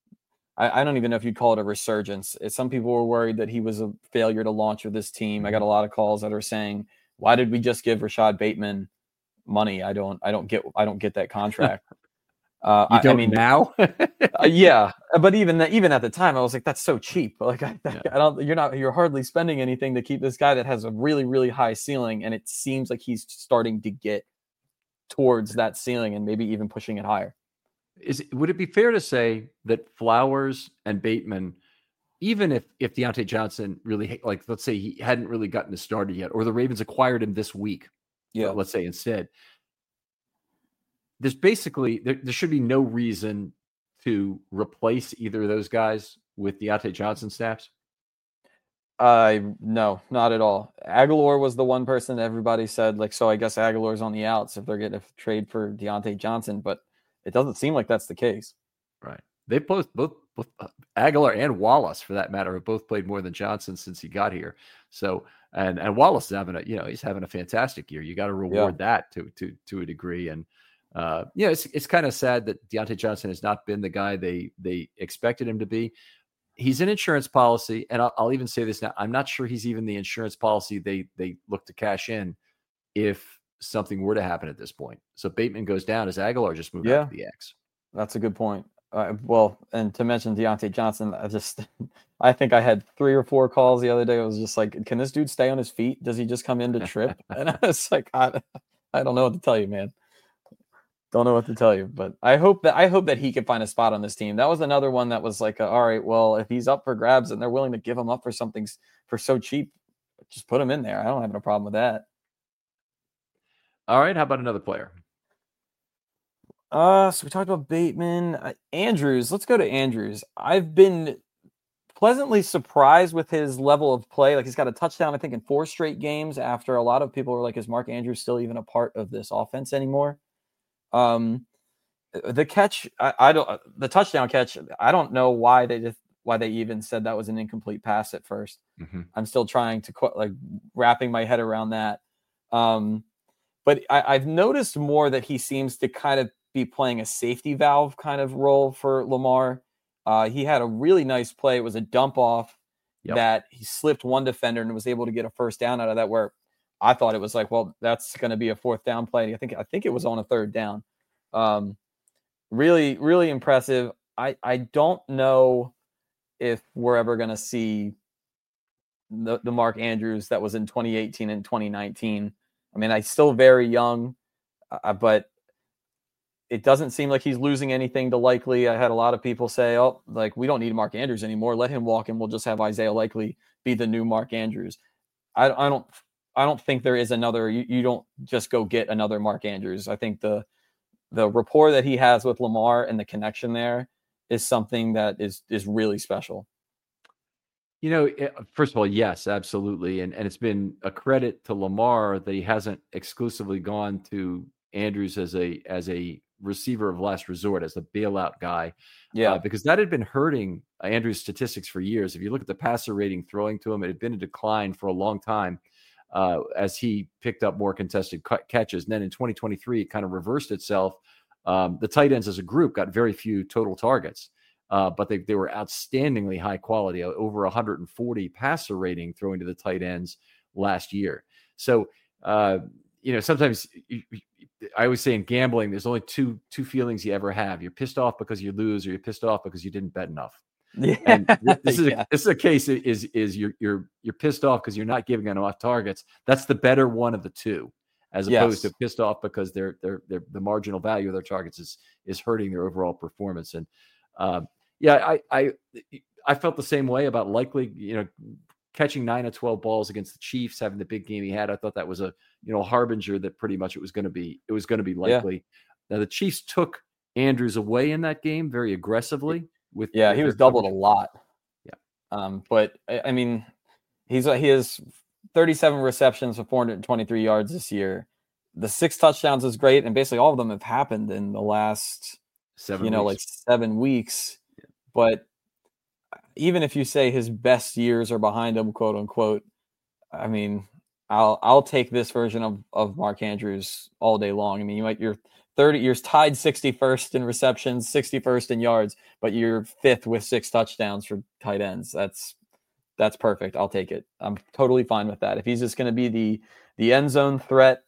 I, I don't even know if you'd call it a resurgence. It's, some people were worried that he was a failure to launch with this team. I got a lot of calls that are saying, "Why did we just give Rashad Bateman money? I don't I don't get I don't get that contract." Uh, you don't I mean, now? uh, yeah, but even even at the time, I was like, "That's so cheap." Like, I, yeah. I don't. You're not. You're hardly spending anything to keep this guy that has a really, really high ceiling, and it seems like he's starting to get towards that ceiling and maybe even pushing it higher. Is would it be fair to say that Flowers and Bateman, even if if Deontay Johnson really, like, let's say he hadn't really gotten started yet, or the Ravens acquired him this week, yeah, let's say instead. There's basically, there, there should be no reason to replace either of those guys with Deontay Johnson snaps. Uh, no, not at all. Aguilar was the one person that everybody said, like, so I guess Aguilar's on the outs if they're getting a trade for Deontay Johnson, but it doesn't seem like that's the case. Right. They both, both, both uh, Aguilar and Wallace, for that matter, have both played more than Johnson since he got here. So, and, and Wallace is having a, you know, he's having a fantastic year. You got to reward yeah. that to, to, to a degree. And, Uh, yeah, it's it's kind of sad that Deontay Johnson has not been the guy they they expected him to be. He's an insurance policy, and I'll, I'll even say this now: I'm not sure he's even the insurance policy they they look to cash in if something were to happen at this point. So Bateman goes down, as Aguilar just moved yeah, out to the X. That's a good point. Uh, well, and to mention Deontay Johnson, I just I think I had three or four calls the other day. I was just like, can this dude stay on his feet? Does he just come in to trip? And I was like, I I don't know what to tell you, man. Don't know what to tell you, but I hope that I hope that he can find a spot on this team. That was another one that was like, a, all right, well, if he's up for grabs and they're willing to give him up for something for so cheap, just put him in there. I don't have no problem with that. All right, how about another player? Uh, so we talked about Bateman, uh, Andrews. Let's go to Andrews. I've been pleasantly surprised with his level of play. Like, he's got a touchdown, I think, in four straight games. After a lot of people were like, is Mark Andrews still even a part of this offense anymore? Um, the catch, I, I don't, the touchdown catch, I don't know why they just, why they even said that was an incomplete pass at first. Mm-hmm. I'm still trying to like wrapping my head around that. Um, but I, I've noticed more that he seems to kind of be playing a safety valve kind of role for Lamar. Uh, he had a really nice play. It was a dump off yep. that he slipped one defender and was able to get a first down out of that, where I thought it was like, well, that's going to be a fourth down play. I think I think it was on a third down. Um, really, really impressive. I, I don't know if we're ever going to see the, the Mark Andrews that was in twenty eighteen and twenty nineteen. I mean, he's still very young, uh, but it doesn't seem like he's losing anything to Likely. I had a lot of people say, oh, like, we don't need Mark Andrews anymore. Let him walk and we'll just have Isaiah Likely be the new Mark Andrews. I, I don't I don't think there is another. You, you don't just go get another Mark Andrews. I think the the rapport that he has with Lamar and the connection there is something that is is really special. You know, first of all, yes, absolutely. And and it's been a credit to Lamar that he hasn't exclusively gone to Andrews as a as a receiver of last resort, as the bailout guy. Yeah, uh, because that had been hurting Andrews' statistics for years. If you look at the passer rating throwing to him, it had been a decline for a long time uh, as he picked up more contested c- catches. And then in twenty twenty-three, it kind of reversed itself. Um, the tight ends as a group got very few total targets, uh, but they, they were outstandingly high quality, over one hundred forty passer rating throwing to the tight ends last year. So, uh, you know, sometimes you, I always say in gambling, there's only two two feelings you ever have. You're pissed off because you lose, or you're pissed off because you didn't bet enough. Yeah. And this is yeah. a, this is a case is is you're you're you're pissed off because you're not giving enough targets. That's the better one of the two, as opposed yes. to pissed off because they're they're they're the marginal value of their targets is is hurting their overall performance. And um, yeah, I I I felt the same way about likely, you know, catching nine of twelve balls against the Chiefs, having the big game he had. I thought that was a, you know, harbinger that pretty much it was going to be, it was going to be likely. Yeah. Now the Chiefs took Andrews away in that game very aggressively with, yeah, with he was doubled coverage. a lot. Yeah. Um, but I mean, he's, he has thirty-seven receptions for four hundred twenty-three yards this year. The six touchdowns is great. And basically all of them have happened in the last, seven you know, weeks. like seven weeks, yeah. But even if you say his best years are behind him, quote unquote, I mean, I'll I'll take this version of, of Mark Andrews all day long. I mean, you might you're thirty years tied sixty-first in receptions, sixty-first in yards, but you're fifth with six touchdowns for tight ends. That's that's perfect. I'll take it. I'm totally fine with that. If he's just going to be the the end zone threat,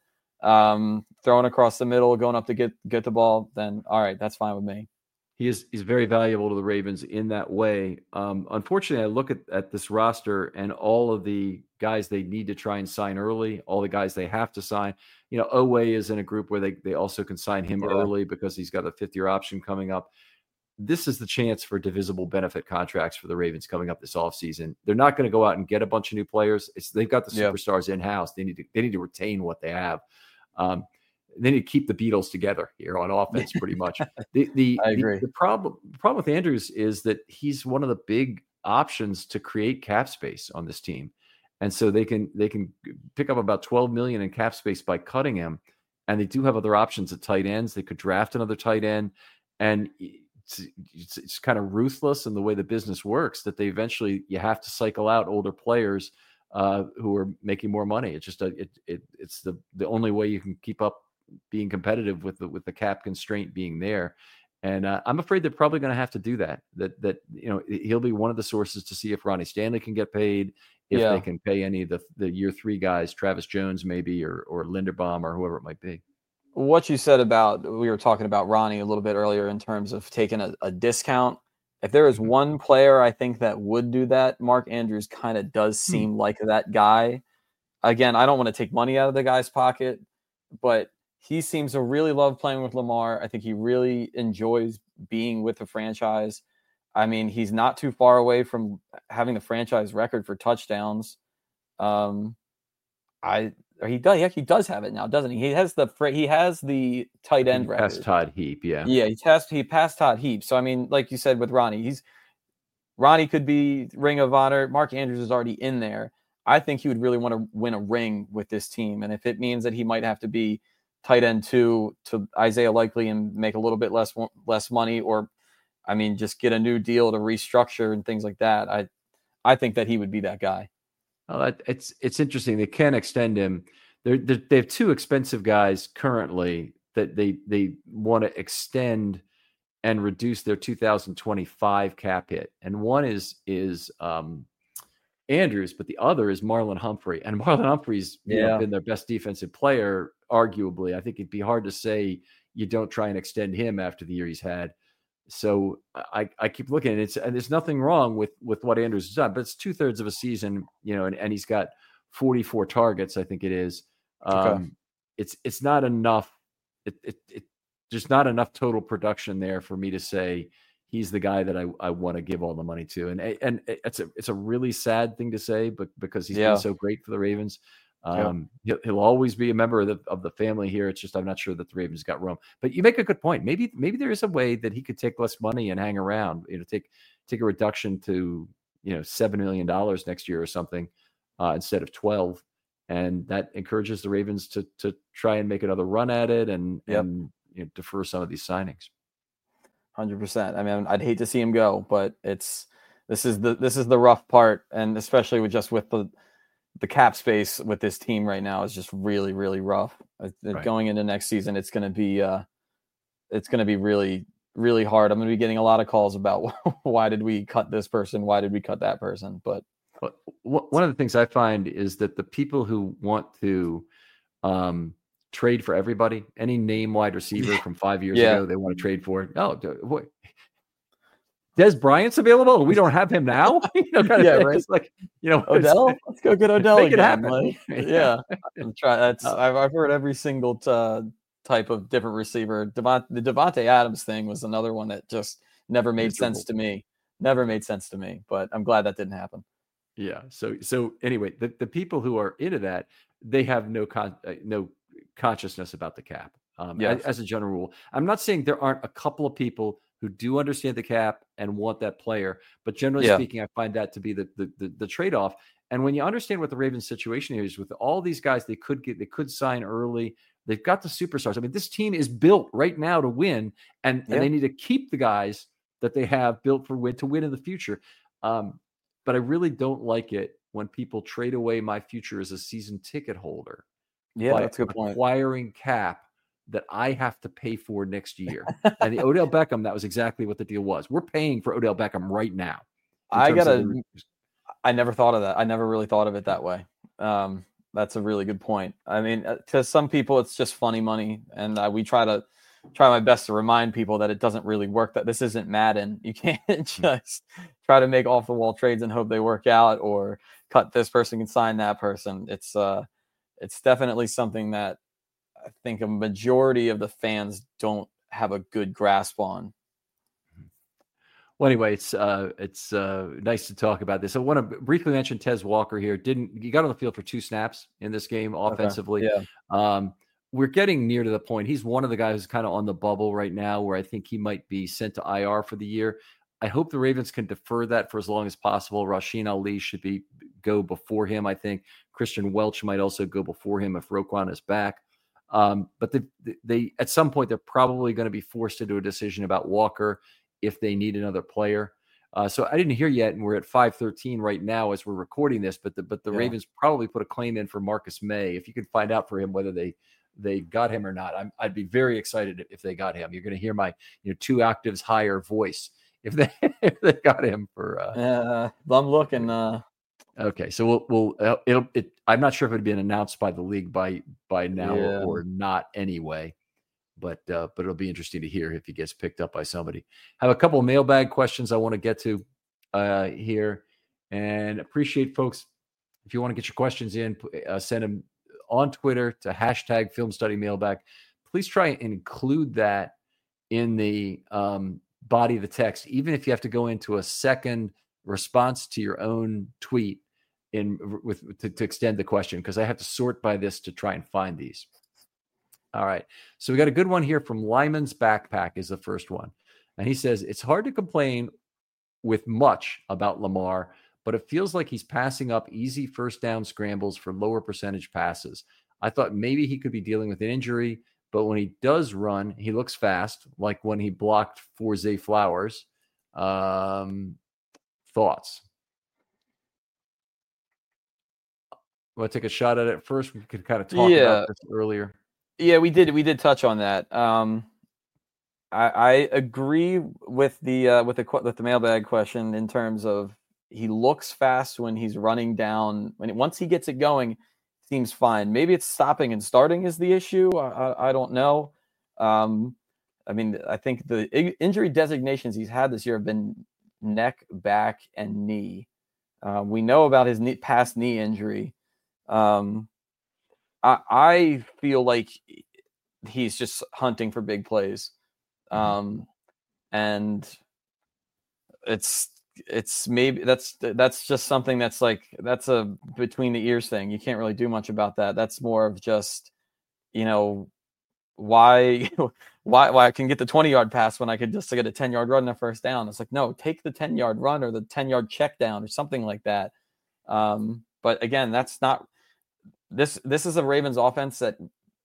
um, throwing across the middle, going up to get get the ball, then all right, that's fine with me. He is he's very valuable to the Ravens in that way. Um, unfortunately, I look at, at this roster and all of the guys they need to try and sign early, all the guys they have to sign. You know, Oweh is in a group where they, they also can sign him yeah. early because he's got a fifth-year option coming up. This is the chance for divisible benefit contracts for the Ravens coming up this offseason. They're not going to go out and get a bunch of new players. It's they've got the superstars yeah. in-house. They need to they need to retain what they have. Um, They need to keep the Beatles together here on offense, pretty much. The the, I agree. the the problem the problem with Andrews is that he's one of the big options to create cap space on this team, and so they can they can pick up about twelve million in cap space by cutting him. And they do have other options at tight ends. They could draft another tight end, and it's, it's, it's kind of ruthless in the way the business works that they eventually you have to cycle out older players uh, who are making more money. It's just a, it it it's the the only way you can keep up being competitive with the with the cap constraint being there. And uh, I'm afraid they're probably going to have to do that. That that you know he'll be one of the sources to see if Ronnie Stanley can get paid, if yeah. they can pay any of the the year three guys, Travis Jones maybe, or or Linderbaum or whoever it might be. What you said about we were talking about Ronnie a little bit earlier in terms of taking a, a discount. If there is one player I think that would do that, Mark Andrews kind of does seem hmm. like that guy. Again, I don't want to take money out of the guy's pocket, but he seems to really love playing with Lamar. I think he really enjoys being with the franchise. I mean, he's not too far away from having the franchise record for touchdowns. Um, I or he does. He actually does have it now, doesn't he? He has the he has the tight end he record. Passed Todd Heap, yeah, yeah. He passed he passed Todd Heap. So I mean, like you said with Ronnie, he's Ronnie could be Ring of Honor. Mark Andrews is already in there. I think he would really want to win a ring with this team, and if it means that he might have to be tight end two to Isaiah Likely and make a little bit less less money, or I mean, just get a new deal to restructure and things like that. I I think that he would be that guy. Oh, it's it's interesting. They can extend him. They're, they're, they have two expensive guys currently that they they want to extend and reduce their two thousand twenty-five cap hit. And one is is um, Andrews, but the other is Marlon Humphrey. And Marlon Humphrey's yeah. you know, been their best defensive player, arguably. I think it'd be hard to say you don't try and extend him after the year he's had. So I, I keep looking at it, it's, and there's nothing wrong with, with what Andrews has done, but it's two thirds of a season, you know, and, and he's got forty-four targets, I think it is. Um, okay. It's, it's not enough. It, it, it, there's not enough total production there for me to say he's the guy that I, I want to give all the money to. And, and it's a, it's a really sad thing to say, but because he's yeah. been so great for the Ravens. Um, yep. he'll, he'll always be a member of the, of the family here. It's just I'm not sure that the Ravens got room. But you make a good point. Maybe maybe there is a way that he could take less money and hang around. You know, take take a reduction to you know seven million dollars next year or something uh, instead of twelve, and that encourages the Ravens to to try and make another run at it and yep. and you know, defer some of these signings. one hundred percent. I mean, I'd hate to see him go, but it's this is the this is the rough part, and especially with just with the the cap space with this team right now is just really, really rough. Right. Going into next season, it's going to be, uh, it's going to be really, really hard. I'm going to be getting a lot of calls about why did we cut this person? Why did we cut that person? But one of the things I find is that the people who want to um, trade for everybody, any name wide receiver from five years yeah. ago, they want to trade for it. Oh, what? Des Bryant's available. We don't have him now. You know, kind of yeah, right. It's like you know, Odell. Let's go get Odell make again. It like, yeah, I'm trying. That's uh, I've, I've heard every single uh, type of different receiver. Devont, the Devontae Adams thing was another one that just never made miserable. sense to me. Never made sense to me. But I'm glad that didn't happen. Yeah. So so anyway, the, the people who are into that, they have no con uh, no consciousness about the cap. Um, yes. as, as a general rule, I'm not saying there aren't a couple of people who do understand the cap and want that player. But generally yeah. speaking, I find that to be the, the, the, the trade-off. And when you understand what the Ravens situation is with all these guys, they could get, they could sign early. They've got the superstars. I mean, this team is built right now to win, and, yeah. and they need to keep the guys that they have built for win to win in the future. Um, but I really don't like it when people trade away my future as a season ticket holder. Yeah, that's a good point. Acquiring cap that I have to pay for next year. And the Odell Beckham, that was exactly what the deal was. We're paying for Odell Beckham right now. I gotta, the... I never thought of that. I never really thought of it that way. Um, that's a really good point. I mean, to some people, it's just funny money. And uh, we try to try my best to remind people that it doesn't really work, that this isn't Madden. You can't just try to make off the wall trades and hope they work out or cut this person and sign that person. It's, uh, it's definitely something that I think a majority of the fans don't have a good grasp on. Well, anyway, it's uh, it's uh, nice to talk about this. I want to briefly mention Tez Walker here. Didn't he got on the field for two snaps in this game offensively? Okay. Yeah. Um, we're getting near to the point. He's one of the guys who's kind of on the bubble right now, where I think he might be sent to I R for the year. I hope the Ravens can defer that for as long as possible. Rasheen Ali should be go before him. I think Christian Welch might also go before him if Roquan is back. Um, but they, they, at some point, they're probably going to be forced into a decision about Walker if they need another player. Uh, so I didn't hear yet, and we're at five thirteen right now as we're recording this. But the but the yeah. Ravens probably put a claim in for Marcus May. If you could find out for him whether they they got him or not, I'm, I'd be very excited if they got him. You're going to hear my you know two octaves higher voice if they if they got him for. Uh, uh, I'm looking. Uh... Okay, so we'll we'll uh, it'll, it. I'm not sure if it'd been announced by the league by by now yeah. or, or not anyway, but uh, but it'll be interesting to hear if he gets picked up by somebody. Have a couple of mailbag questions I want to get to uh, here, and appreciate folks if you want to get your questions in, uh, send them on Twitter to hashtag Film Study Mailbag. Please try and include that in the um, body of the text, even if you have to go into a second response to your own tweet. In with to, to extend the question, because I have to sort by this to try and find these. All right. So we got a good one here from Lyman's Backpack is the first one. And he says, it's hard to complain with much about Lamar, but it feels like he's passing up easy first down scrambles for lower percentage passes. I thought maybe he could be dealing with an injury, but when he does run, he looks fast, like when he blocked for Zay Flowers. Um, thoughts? Want to take a shot at it first? We could kind of talk yeah. about this earlier. Yeah, we did. We did touch on that. Um, I, I agree with the uh, with the with the mailbag question in terms of he looks fast when he's running down. When once he gets it going, seems fine. Maybe it's stopping and starting is the issue. I, I, I don't know. Um, I mean, I think the injury designations he's had this year have been neck, back, and knee. Uh, we know about his knee, past knee injury. Um, I, I feel like he's just hunting for big plays. Um, and it's it's maybe that's that's just something that's like that's a between the ears thing. You can't really do much about that. That's more of just, you know, why why why I can get the twenty yard pass when I could just get a ten yard run and a first down. It's like, no, take the ten yard run or the ten yard check down or something like that. Um, but again, that's not this this is a Ravens offense that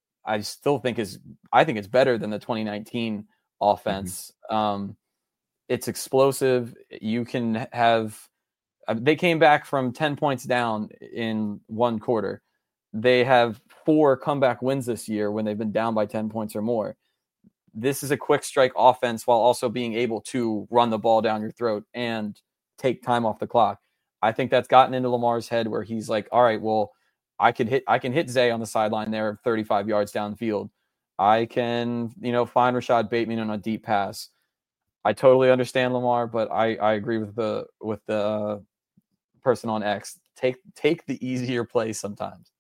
I still think is I think it's better than the twenty nineteen offense. Mm-hmm. Um, it's explosive. You can have they came back from ten points down in one quarter. They have four comeback wins this year when they've been down by ten points or more. This is a quick strike offense while also being able to run the ball down your throat and take time off the clock. I think that's gotten into Lamar's head where he's like, all right, well, I can hit I can hit Zay on the sideline there thirty-five yards downfield. I can, you know, find Rashad Bateman on a deep pass. I totally understand Lamar, but I, I agree with the with the uh, person on X. Take take the easier play sometimes.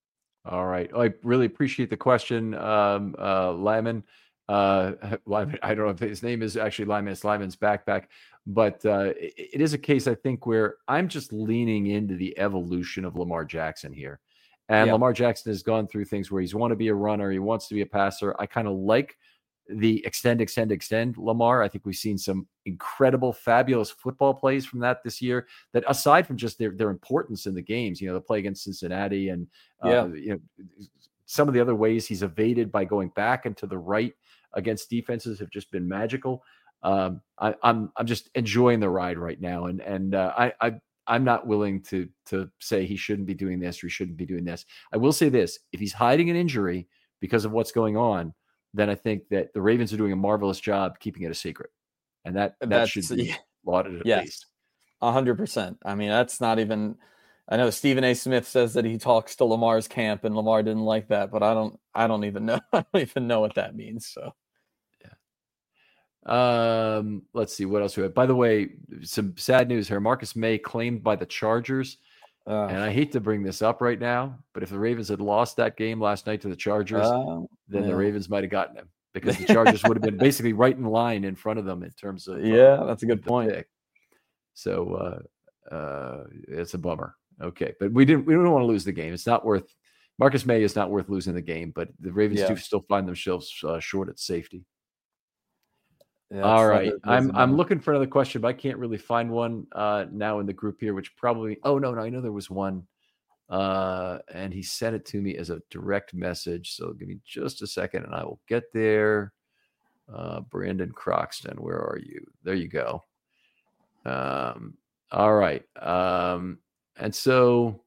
All right. I really appreciate the question, um, uh, Lyman. Uh, Lyman. I don't know if his name is actually Lyman. It's Lyman's backpack. But uh, it, it is a case, I think, where I'm just leaning into the evolution of Lamar Jackson here. And yeah. Lamar Jackson has gone through things where he's want to be a runner. He wants to be a passer. I kind of like the extend, extend, extend Lamar. I think we've seen some incredible, fabulous football plays from that this year that aside from just their, their importance in the games, you know, the play against Cincinnati and, uh, yeah. you know, some of the other ways he's evaded by going back and to the right against defenses have just been magical. Um, I, I'm, I'm just enjoying the ride right now. And, and uh, I, I, I'm not willing to, to say he shouldn't be doing this or he shouldn't be doing this. I will say this, if he's hiding an injury because of what's going on, then I think that the Ravens are doing a marvelous job keeping it a secret. And that, that that's, should be lauded at yes, least. A hundred percent. I mean, that's not even, I know Stephen A. Smith says that he talks to Lamar's camp and Lamar didn't like that, but I don't, I don't even know. I don't even know what that means. So. Um, let's see what else we have. By the way, some sad news here. Marcus May claimed by the Chargers. Uh, and I hate to bring this up right now, but if the Ravens had lost that game last night to the Chargers, uh, then yeah. the Ravens might have gotten him because the Chargers would have been basically right in line in front of them in terms of yeah, uh, that's a good point. Pick. So uh, uh, it's a bummer. Okay, but we didn't. We don't want to lose the game. It's not worth. Marcus May is not worth losing the game, but the Ravens yeah. do still find themselves uh, short at safety. Yeah, all right. I'm I'm looking for another question, but I can't really find one uh, now in the group here, which probably, oh, no, no, I know there was one. Uh, and he sent it to me as a direct message. So give me just a second and I will get there. Uh, Brandon Croxton, where are you? There you go. Um, all right. Um, and so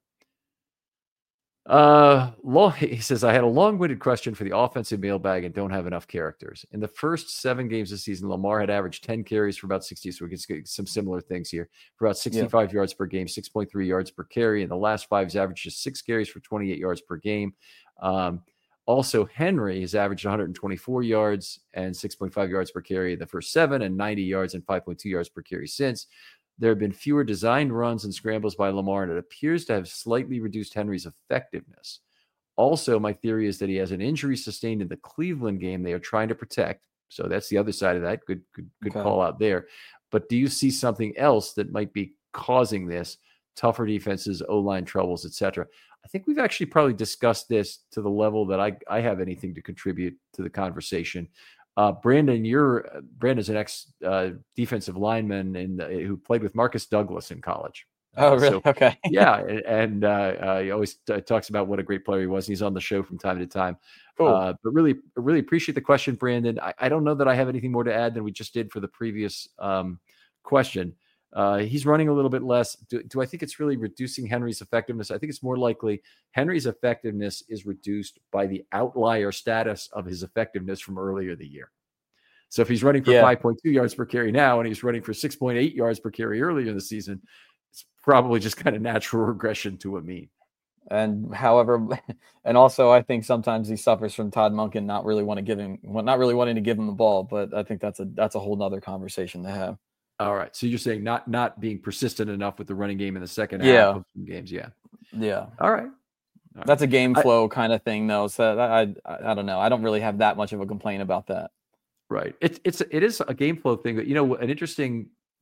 Uh, long, he says, I had a long-winded question for the offensive mailbag and don't have enough characters. In the first seven games this season, Lamar had averaged ten carries for about sixty, so we can get some similar things here, for about sixty-five yeah. yards per game, six point three yards per carry. In the last five, he's averaged just six carries for twenty-eight yards per game. Um, also, Henry has averaged one hundred twenty-four yards and six point five yards per carry in the first seven and ninety yards and five point two yards per carry since. There have been fewer designed runs and scrambles by Lamar, and it appears to have slightly reduced Henry's effectiveness. Also, my theory is that he has an injury sustained in the Cleveland game they are trying to protect. So that's the other side of that. Good, good, good okay. call out there. But do you see something else that might be causing this? Tougher defenses, O-line troubles, et cetera. I think we've actually probably discussed this to the level that I, I have anything to contribute to the conversation. Uh, Brandon, you're Brandon's an ex uh, defensive lineman and uh, who played with Marcus Douglas in college. Oh, really? So, okay. yeah, and, and uh, uh, he always t- talks about what a great player he was. And he's on the show from time to time. Cool. Uh, but really, really appreciate the question, Brandon. I, I don't know that I have anything more to add than we just did for the previous um, question. Uh, he's running a little bit less. Do, do I think it's really reducing Henry's effectiveness? I think it's more likely Henry's effectiveness is reduced by the outlier status of his effectiveness from earlier the year. So if he's running for yeah. five point two yards per carry now, and he's running for six point eight yards per carry earlier in the season, it's probably just kind of natural regression to a mean. And however, and also I think sometimes he suffers from Todd Monken not really want to give him, well, not really wanting to give him the ball, but I think that's a, that's a whole nother conversation to have. All right. So you're saying not not being persistent enough with the running game in the second yeah. half of some games. Yeah. Yeah. All right. All right. That's a game flow I, kind of thing, though. So I, I I don't know. I don't really have that much of a complaint about that. Right. It's it's it is a game flow thing. That, you know, an interesting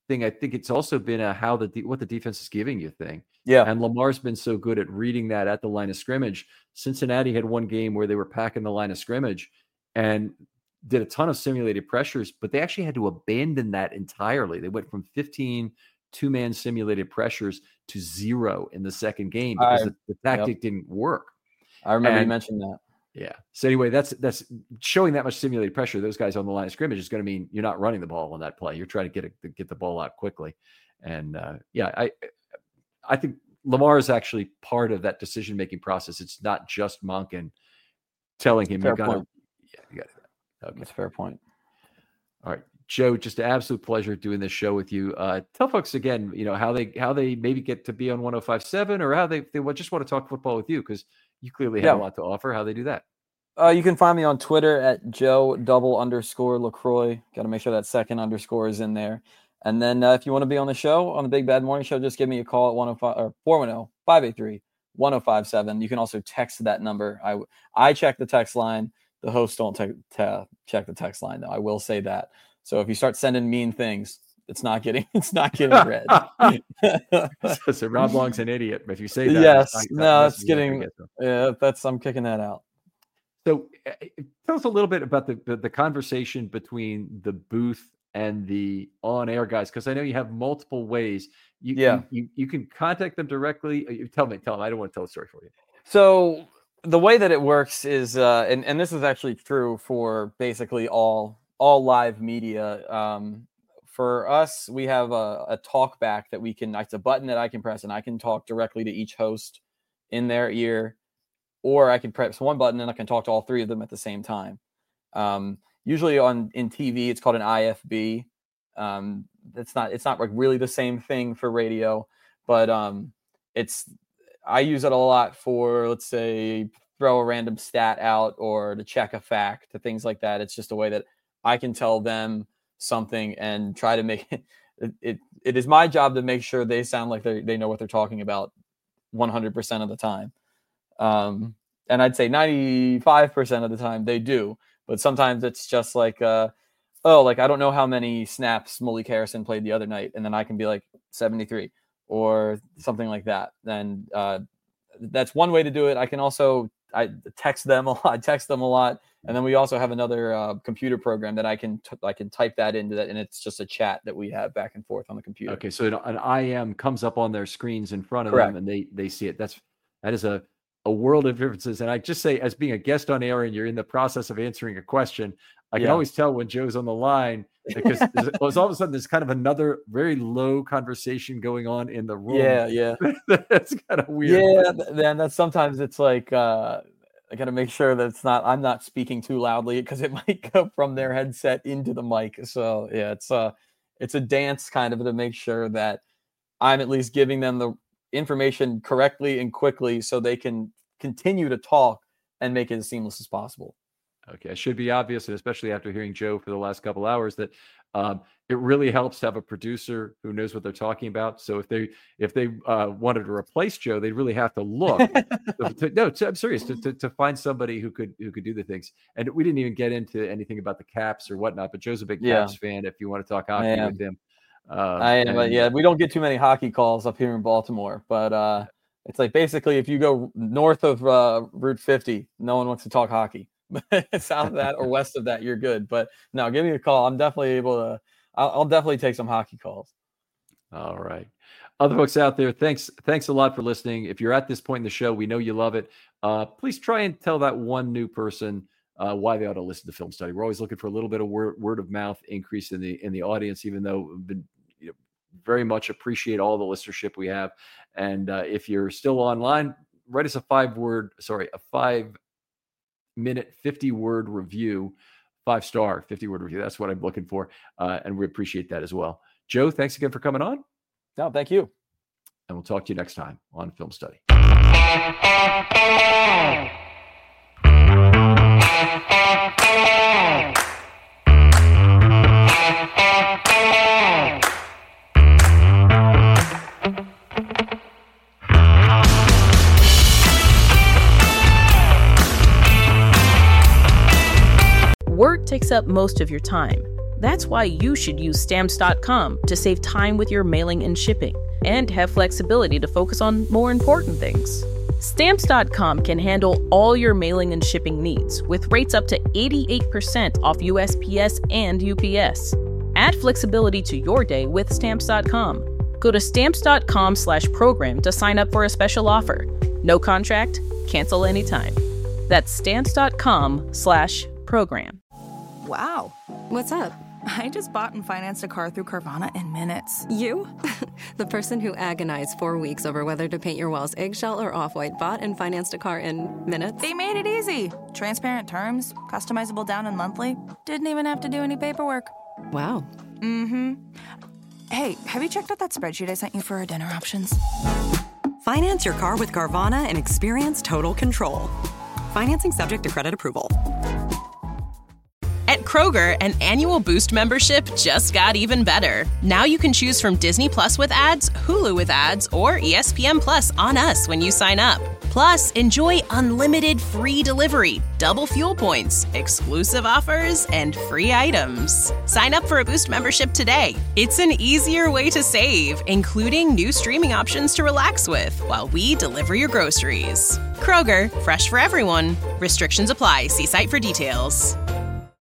thing. I think it's also been a how the de- what the defense is giving you thing. Yeah. And Lamar's been so good at reading that at the line of scrimmage. Cincinnati had one game where they were packing the line of scrimmage and did a ton of simulated pressures, but they actually had to abandon that entirely. They went from fifteen two-man simulated pressures to zero in the second game because I, the, the tactic yep. didn't work. I remember and, you mentioned that. Yeah. So anyway, that's that's showing that much simulated pressure. Those guys on the line of scrimmage is going to mean you're not running the ball on that play. You're trying to get a, get the ball out quickly. And uh, yeah, I I think Lamar is actually part of that decision-making process. It's not just Monken telling him you got to. Yeah, you got to. Okay. That's a fair point. All right, Joe, just an absolute pleasure doing this show with you. Uh, tell folks again, you know, how they how they maybe get to be on one oh five point seven or how they they just want to talk football with you because you clearly have yeah. a lot to offer. How they do that? Uh, you can find me on Twitter at Joe double underscore LaCroix. Got to make sure that second underscore is in there. And then uh, if you want to be on the show, on the Big Bad Morning Show, just give me a call at one oh five or four one zero, five eight three, one oh five seven. You can also text that number. I I check the text line. The hosts don't te- te- check the text line, though. I will say that. So if you start sending mean things, it's not getting it's not getting read. so, so Rob Long's an idiot. But if you say that, yes, it's not, no, it's getting yeah. That's I'm kicking that out. So uh, tell us a little bit about the, the the conversation between the booth and the on-air guys, because I know you have multiple ways. You, yeah, you, you you can contact them directly. You tell me, tell them. I don't want to tell a story for you. So the way that it works is, uh, and and this is actually true for basically all all live media. Um, for us, we have a, a talk back that we can. It's a button that I can press, and I can talk directly to each host in their ear, or I can press one button and I can talk to all three of them at the same time. Um, usually on in T V, it's called an I F B. Um, it's not it's not like really the same thing for radio, but um, it's I use it a lot for, let's say, throw a random stat out or to check a fact, to things like that. It's just a way that I can tell them something and try to make it. It, it, it is my job to make sure they sound like they they know what they're talking about one hundred percent of the time. Um, and I'd say ninety-five percent of the time they do, but sometimes it's just like, uh, oh, like, I don't know how many snaps Malik Harrison played the other night. And then I can be like seventy-three or something like that. And uh, that's one way to do it. I can also, I text them a lot, I text them a lot. And then we also have another uh, computer program that I can, t- I can type that into that. And it's just a chat that we have back and forth on the computer. Okay. So an I M comes up on their screens in front of Correct. them and they, they see it. That's, that is a, a world of differences. And I just say, as being a guest on air and you're in the process of answering a question, I can yeah. always tell when Joe's on the line because there's all of a sudden there's kind of another very low conversation going on in the room. Yeah, yeah. That's kind of weird. Yeah, then that's sometimes it's like uh, I got to make sure that it's not I'm not speaking too loudly because it might go from their headset into the mic. So yeah, it's uh it's a dance kind of to make sure that I'm at least giving them the information correctly and quickly so they can continue to talk and make it as seamless as possible. Okay, it should be obvious, and especially after hearing Joe for the last couple hours, that um, it really helps to have a producer who knows what they're talking about. So if they if they uh, wanted to replace Joe, they really have to look. to, no, to, I'm serious. To, to to find somebody who could who could do the things. And we didn't even get into anything about the Caps or whatnot. But Joe's a big yeah. Caps fan. If you want to talk hockey with him, um, I am. And, yeah, we don't get too many hockey calls up here in Baltimore, but uh, it's like basically if you go north of uh, Route fifty, no one wants to talk hockey. South of that or west of that, you're good. But no, give me a call. I'm definitely able to. I'll, I'll definitely take some hockey calls. All right, other folks out there, thanks, thanks a lot for listening. If you're at this point in the show, we know you love it. Uh, please try and tell that one new person uh, why they ought to listen to Film Study. We're always looking for a little bit of word, word of mouth increase in the in the audience, even though we've been you know, very much appreciate all the listenership we have. And uh, if you're still online, write us a five word, sorry, a five. minute fifty word review, five star fifty word review. That's what I'm looking for. Uh, and we appreciate that as well. Joe, thanks again for coming on. No, thank you. And we'll talk to you next time on Film Study. Work takes up most of your time. That's why you should use Stamps dot com to save time with your mailing and shipping, and have flexibility to focus on more important things. Stamps dot com can handle all your mailing and shipping needs with rates up to eighty-eight percent off U S P S and U P S. Add flexibility to your day with Stamps dot com. Go to Stamps dot com slash program to sign up for a special offer. No contract, cancel anytime. That's Stamps dot com slash program. Wow. What's up? I just bought and financed a car through Carvana in minutes. You? The person who agonized four weeks over whether to paint your walls eggshell or off-white bought and financed a car in minutes? They made it easy. Transparent terms, customizable down and monthly. Didn't even have to do any paperwork. Wow. Mm-hmm. Hey, have you checked out that spreadsheet I sent you for our dinner options? Finance your car with Carvana and experience total control. Financing subject to credit approval. At Kroger, an annual Boost membership just got even better. Now you can choose from Disney Plus with ads, Hulu with ads, or E S P N Plus on us when you sign up. Plus, enjoy unlimited free delivery, double fuel points, exclusive offers, and free items. Sign up for a Boost membership today. It's an easier way to save, including new streaming options to relax with while we deliver your groceries. Kroger, fresh for everyone. Restrictions apply. See site for details.